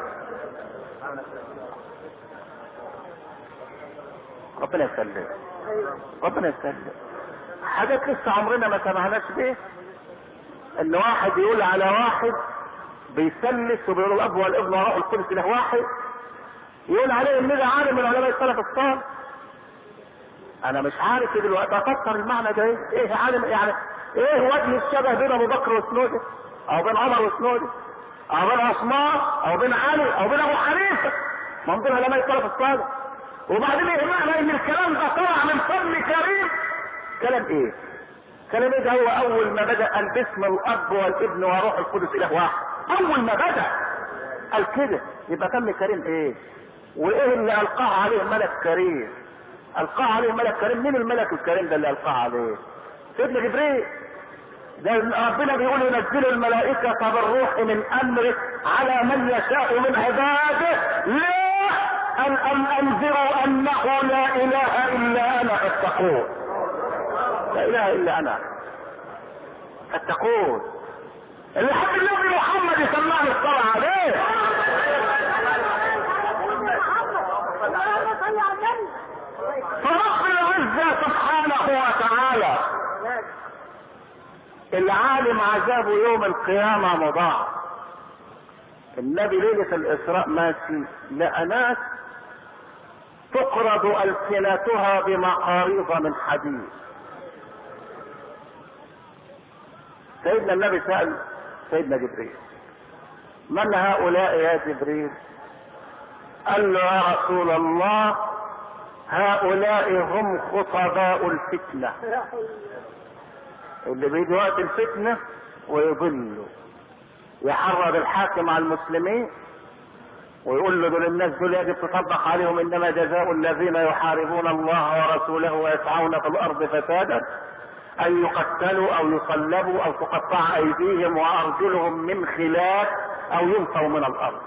Speaker 1: ربنا يسلم، ربنا يسلم. حاجات لسه عمرنا ما سمعناش بيه، ان واحد يقول على واحد بيسلس وبيقول الاب والابن وروح القدس له واحد، يقول عليه ان ده عالم من علماء السلف الصالح. انا مش عارف دلوقتي افسر المعنى ده ايه؟ ايه عالم يعني؟ ايه وجه الشبه بين ابو بكر وسنوده، او بين عمر وسنوده، او بين عثمان، او بين علي، او بين ابو حنيفه؟ ما هم دول علماء السلف الصالح. وبعدين ايه معنى ان الكلام ده طلع من فم كريم؟ كلام ايه؟ كلام ايه ده؟ هو اول ما بدأ قال باسم الاب والابن وروح القدس اله واحد، اول ما بدأ قال كده، يبقى فم كريم ايه؟ وايه اللي القاه عليه ملك كريم؟ القاه عليه ملك كريم. مين الملك الكريم ده اللي القاه عليه؟ سيدنا جبريل. ده ربنا بيقول ينزل الملائكة بالروح من امره على من يشاء من عباده، ليه؟ ان ان انذروا انه لا اله الا انا فاتقون. لا اله الا انا فاتقون. اللي حب النبي محمد يسمعه الصلاة عليه. وتعالى العالم عذابه يوم القيامة مضاعف. النبي ليلة الإسراء ماشي لقى ناس تقرض ألسنتها بمقاريض من حديد. سيدنا النبي سأل سيدنا جبريل: من هؤلاء يا جبريل؟ قال له: يا رسول الله، هؤلاء هم خطباء الفتنة، اللي بيجي وقت الفتنة ويضلوا، يحرض الحاكم على المسلمين ويقول له دول الناس دول يجب تطبق عليهم انما جزاء الذين يحاربون الله ورسوله ويسعون في الارض فسادا ان يقتلوا او يصلبوا او تقطع ايديهم وارجلهم من خلاف او ينفوا من الارض،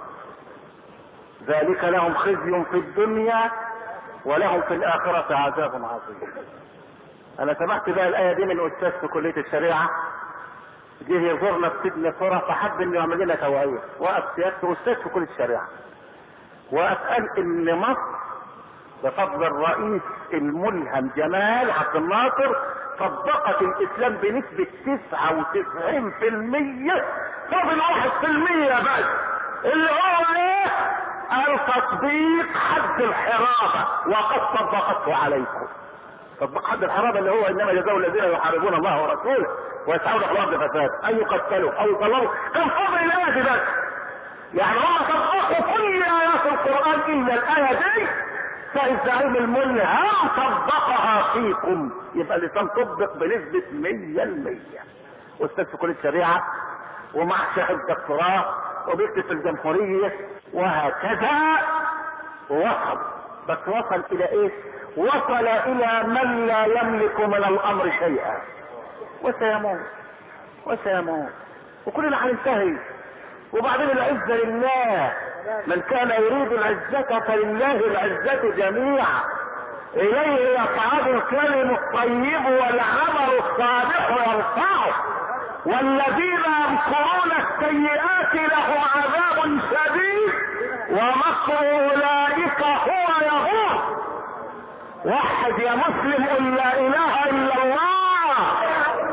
Speaker 1: ذلك لهم خزي في الدنيا ولهم في الاخرة عذاب عظيم. انا سمعت بقى الايه دي من استاذ في كلية الشريعة، جه يزورنا في سجن صورة فحب انه يعمل لنا توعية، وقف سيادته استاذ في كلية الشريعة وقف قال ان مصر بفضل الرئيس الملهم جمال عبد الناصر طبقت الاسلام بنسبة تسعة وتسعين في المية، فاضل واحد في المية بس اللي هو ايه؟ قال تطبيق حد الحرابة وقد طبقته عليكم. تطبيق حد الحرابة اللي هو انما جزاء الذين يحاربون الله ورسوله ويسعون في الارض فساد ان يقتلوا او يصلبوا. كان فضل الايه دي بس، يعني هم طبقوا كل ايات القران الا الايه دي، فالزعيم الملهم طبقها فيكم، يبقى اللسان طبق بنسبه مية بالمية. استاذ في كليه الشريعه ومع شهاده دكتوراه وبيكتب في الجمهوريه وهكذا، ووصل بس وصل الى ايه؟ وصل الى من لا يملك من الامر شيئا وسيموت وسيموت وكلنا هننتهي. وبعدين العزة لله، من كان يريد العزة فلله العزة جميعا، اليه يصعد الكلم الطيب والعمل الصالح يرفعه، والذين يمكرون السيئات لهم عذاب شديد ومكر اولئك هو يغور. وحد يا مسلم قل لا اله الا الله.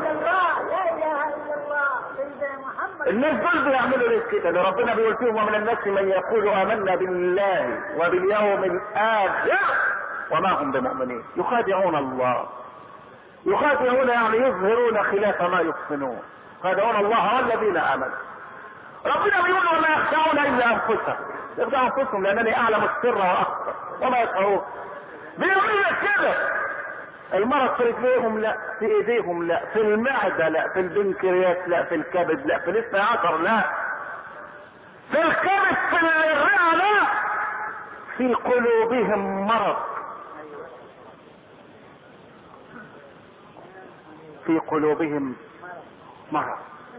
Speaker 1: الناس دول بيعملوا ليه كده؟ ده ربنا بيقول فيهم: ومن الناس من يقول امنا بالله وباليوم الاخر وما هم بمؤمنين يخادعون الله. يخادعون يعني يظهرون خلاف ما يحسنون، يخادعون الله والذين امنوا. ربنا بيقول: وما يخدعون الا انفسهم، يخدعوا انفسهم لانني اعلم السر واخفى وما يشعرون. بيقول لك كده. المرض في رجليهم لا، في ايديهم لا، في المعدة لا، في البنكرياس لا، في الكبد لا، في الاثنى عشر لا، في الكبد، في الرئة لا، في قلوبهم مرض، في قلوبهم مرض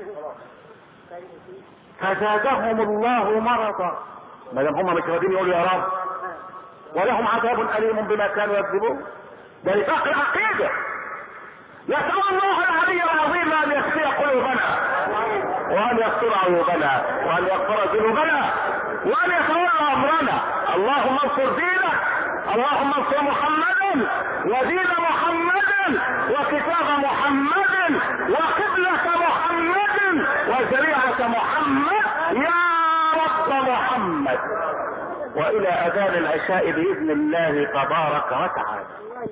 Speaker 1: فزادهم الله مرضا. ما دام هم مش راضيين يقولوا يا رب، ولهم عذاب اليم بما كانوا يكذبون. ده نفاق العقيده. يسأل الله العلي العظيم ان يخفي قلوبنا وان يستر عيوبنا وان يغفر ذنوبنا وان يتولى امرنا. اللهم انصر دينك، اللهم انصر محمدا ودين محمد وكتاب محمد وقبلة محمد وشريعة محمد يا رب محمد. والى اذان العشاء باذن الله تبارك وتعالى.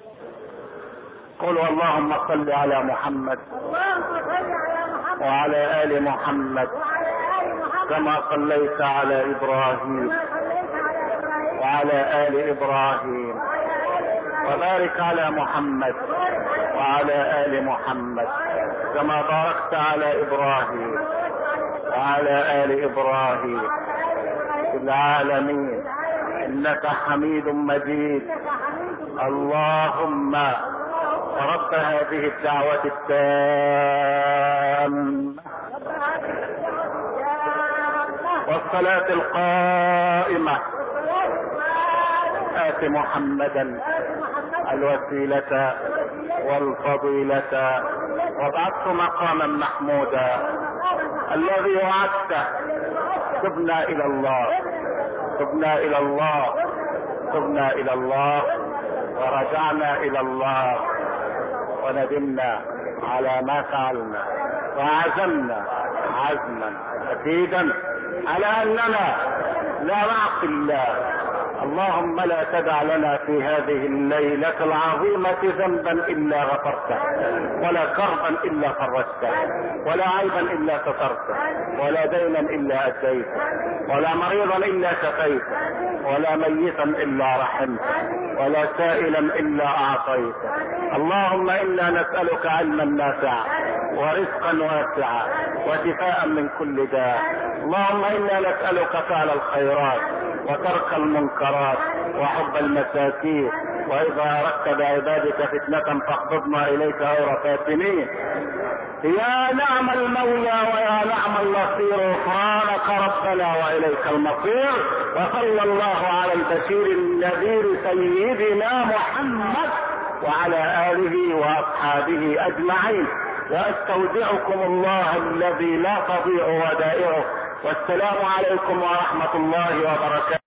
Speaker 1: قولوا اللهم صل على محمد وعلى ال محمد كما صليت على ابراهيم وعلى ال ابراهيم، وبارك على محمد وعلى ال محمد كما باركت على ابراهيم وعلى ال ابراهيم في العالمين انك حميد مجيد. اللهم رب هذه الدعوة التامة والصلاة القائمة آت محمدا الوسيلة والفضيلة وابعثه مقاما محمودا الذي وعدته. تبنا الى الله، تبنا الى الله، تبنا الى الله ورجعنا الى الله وندمنا على ما فعلنا، وعزمنا عزما اكيدا على اننا لا نعصي الله. اللهم لا تدع لنا في هذه الليلة العظيمة ذنبا الا غفرته، ولا كربا الا فرجته، ولا عيبا الا سترته، ولا دينا الا اديته، ولا مريضا الا شفيته، ولا ميتا الا رحمته، ولا سائلا الا اعطيته. اللهم انا نسألك علما نافعا ورزقا واسعا وشفاء من كل داء. اللهم انا نسألك فعل الخيرات وترك المنكرات وحب المساكين، واذا اردت بعبادك فتنة فاقبضنا اليك غير فاتنين. يا نعم المولى ويا نعم النصير، غفرانك ربنا واليك المصير. وصلى الله على البشير النذير سيدنا محمد وعلى اله واصحابه اجمعين، واستودعكم الله الذي لا تضيع ودائعه، والسلام عليكم ورحمة الله وبركاته.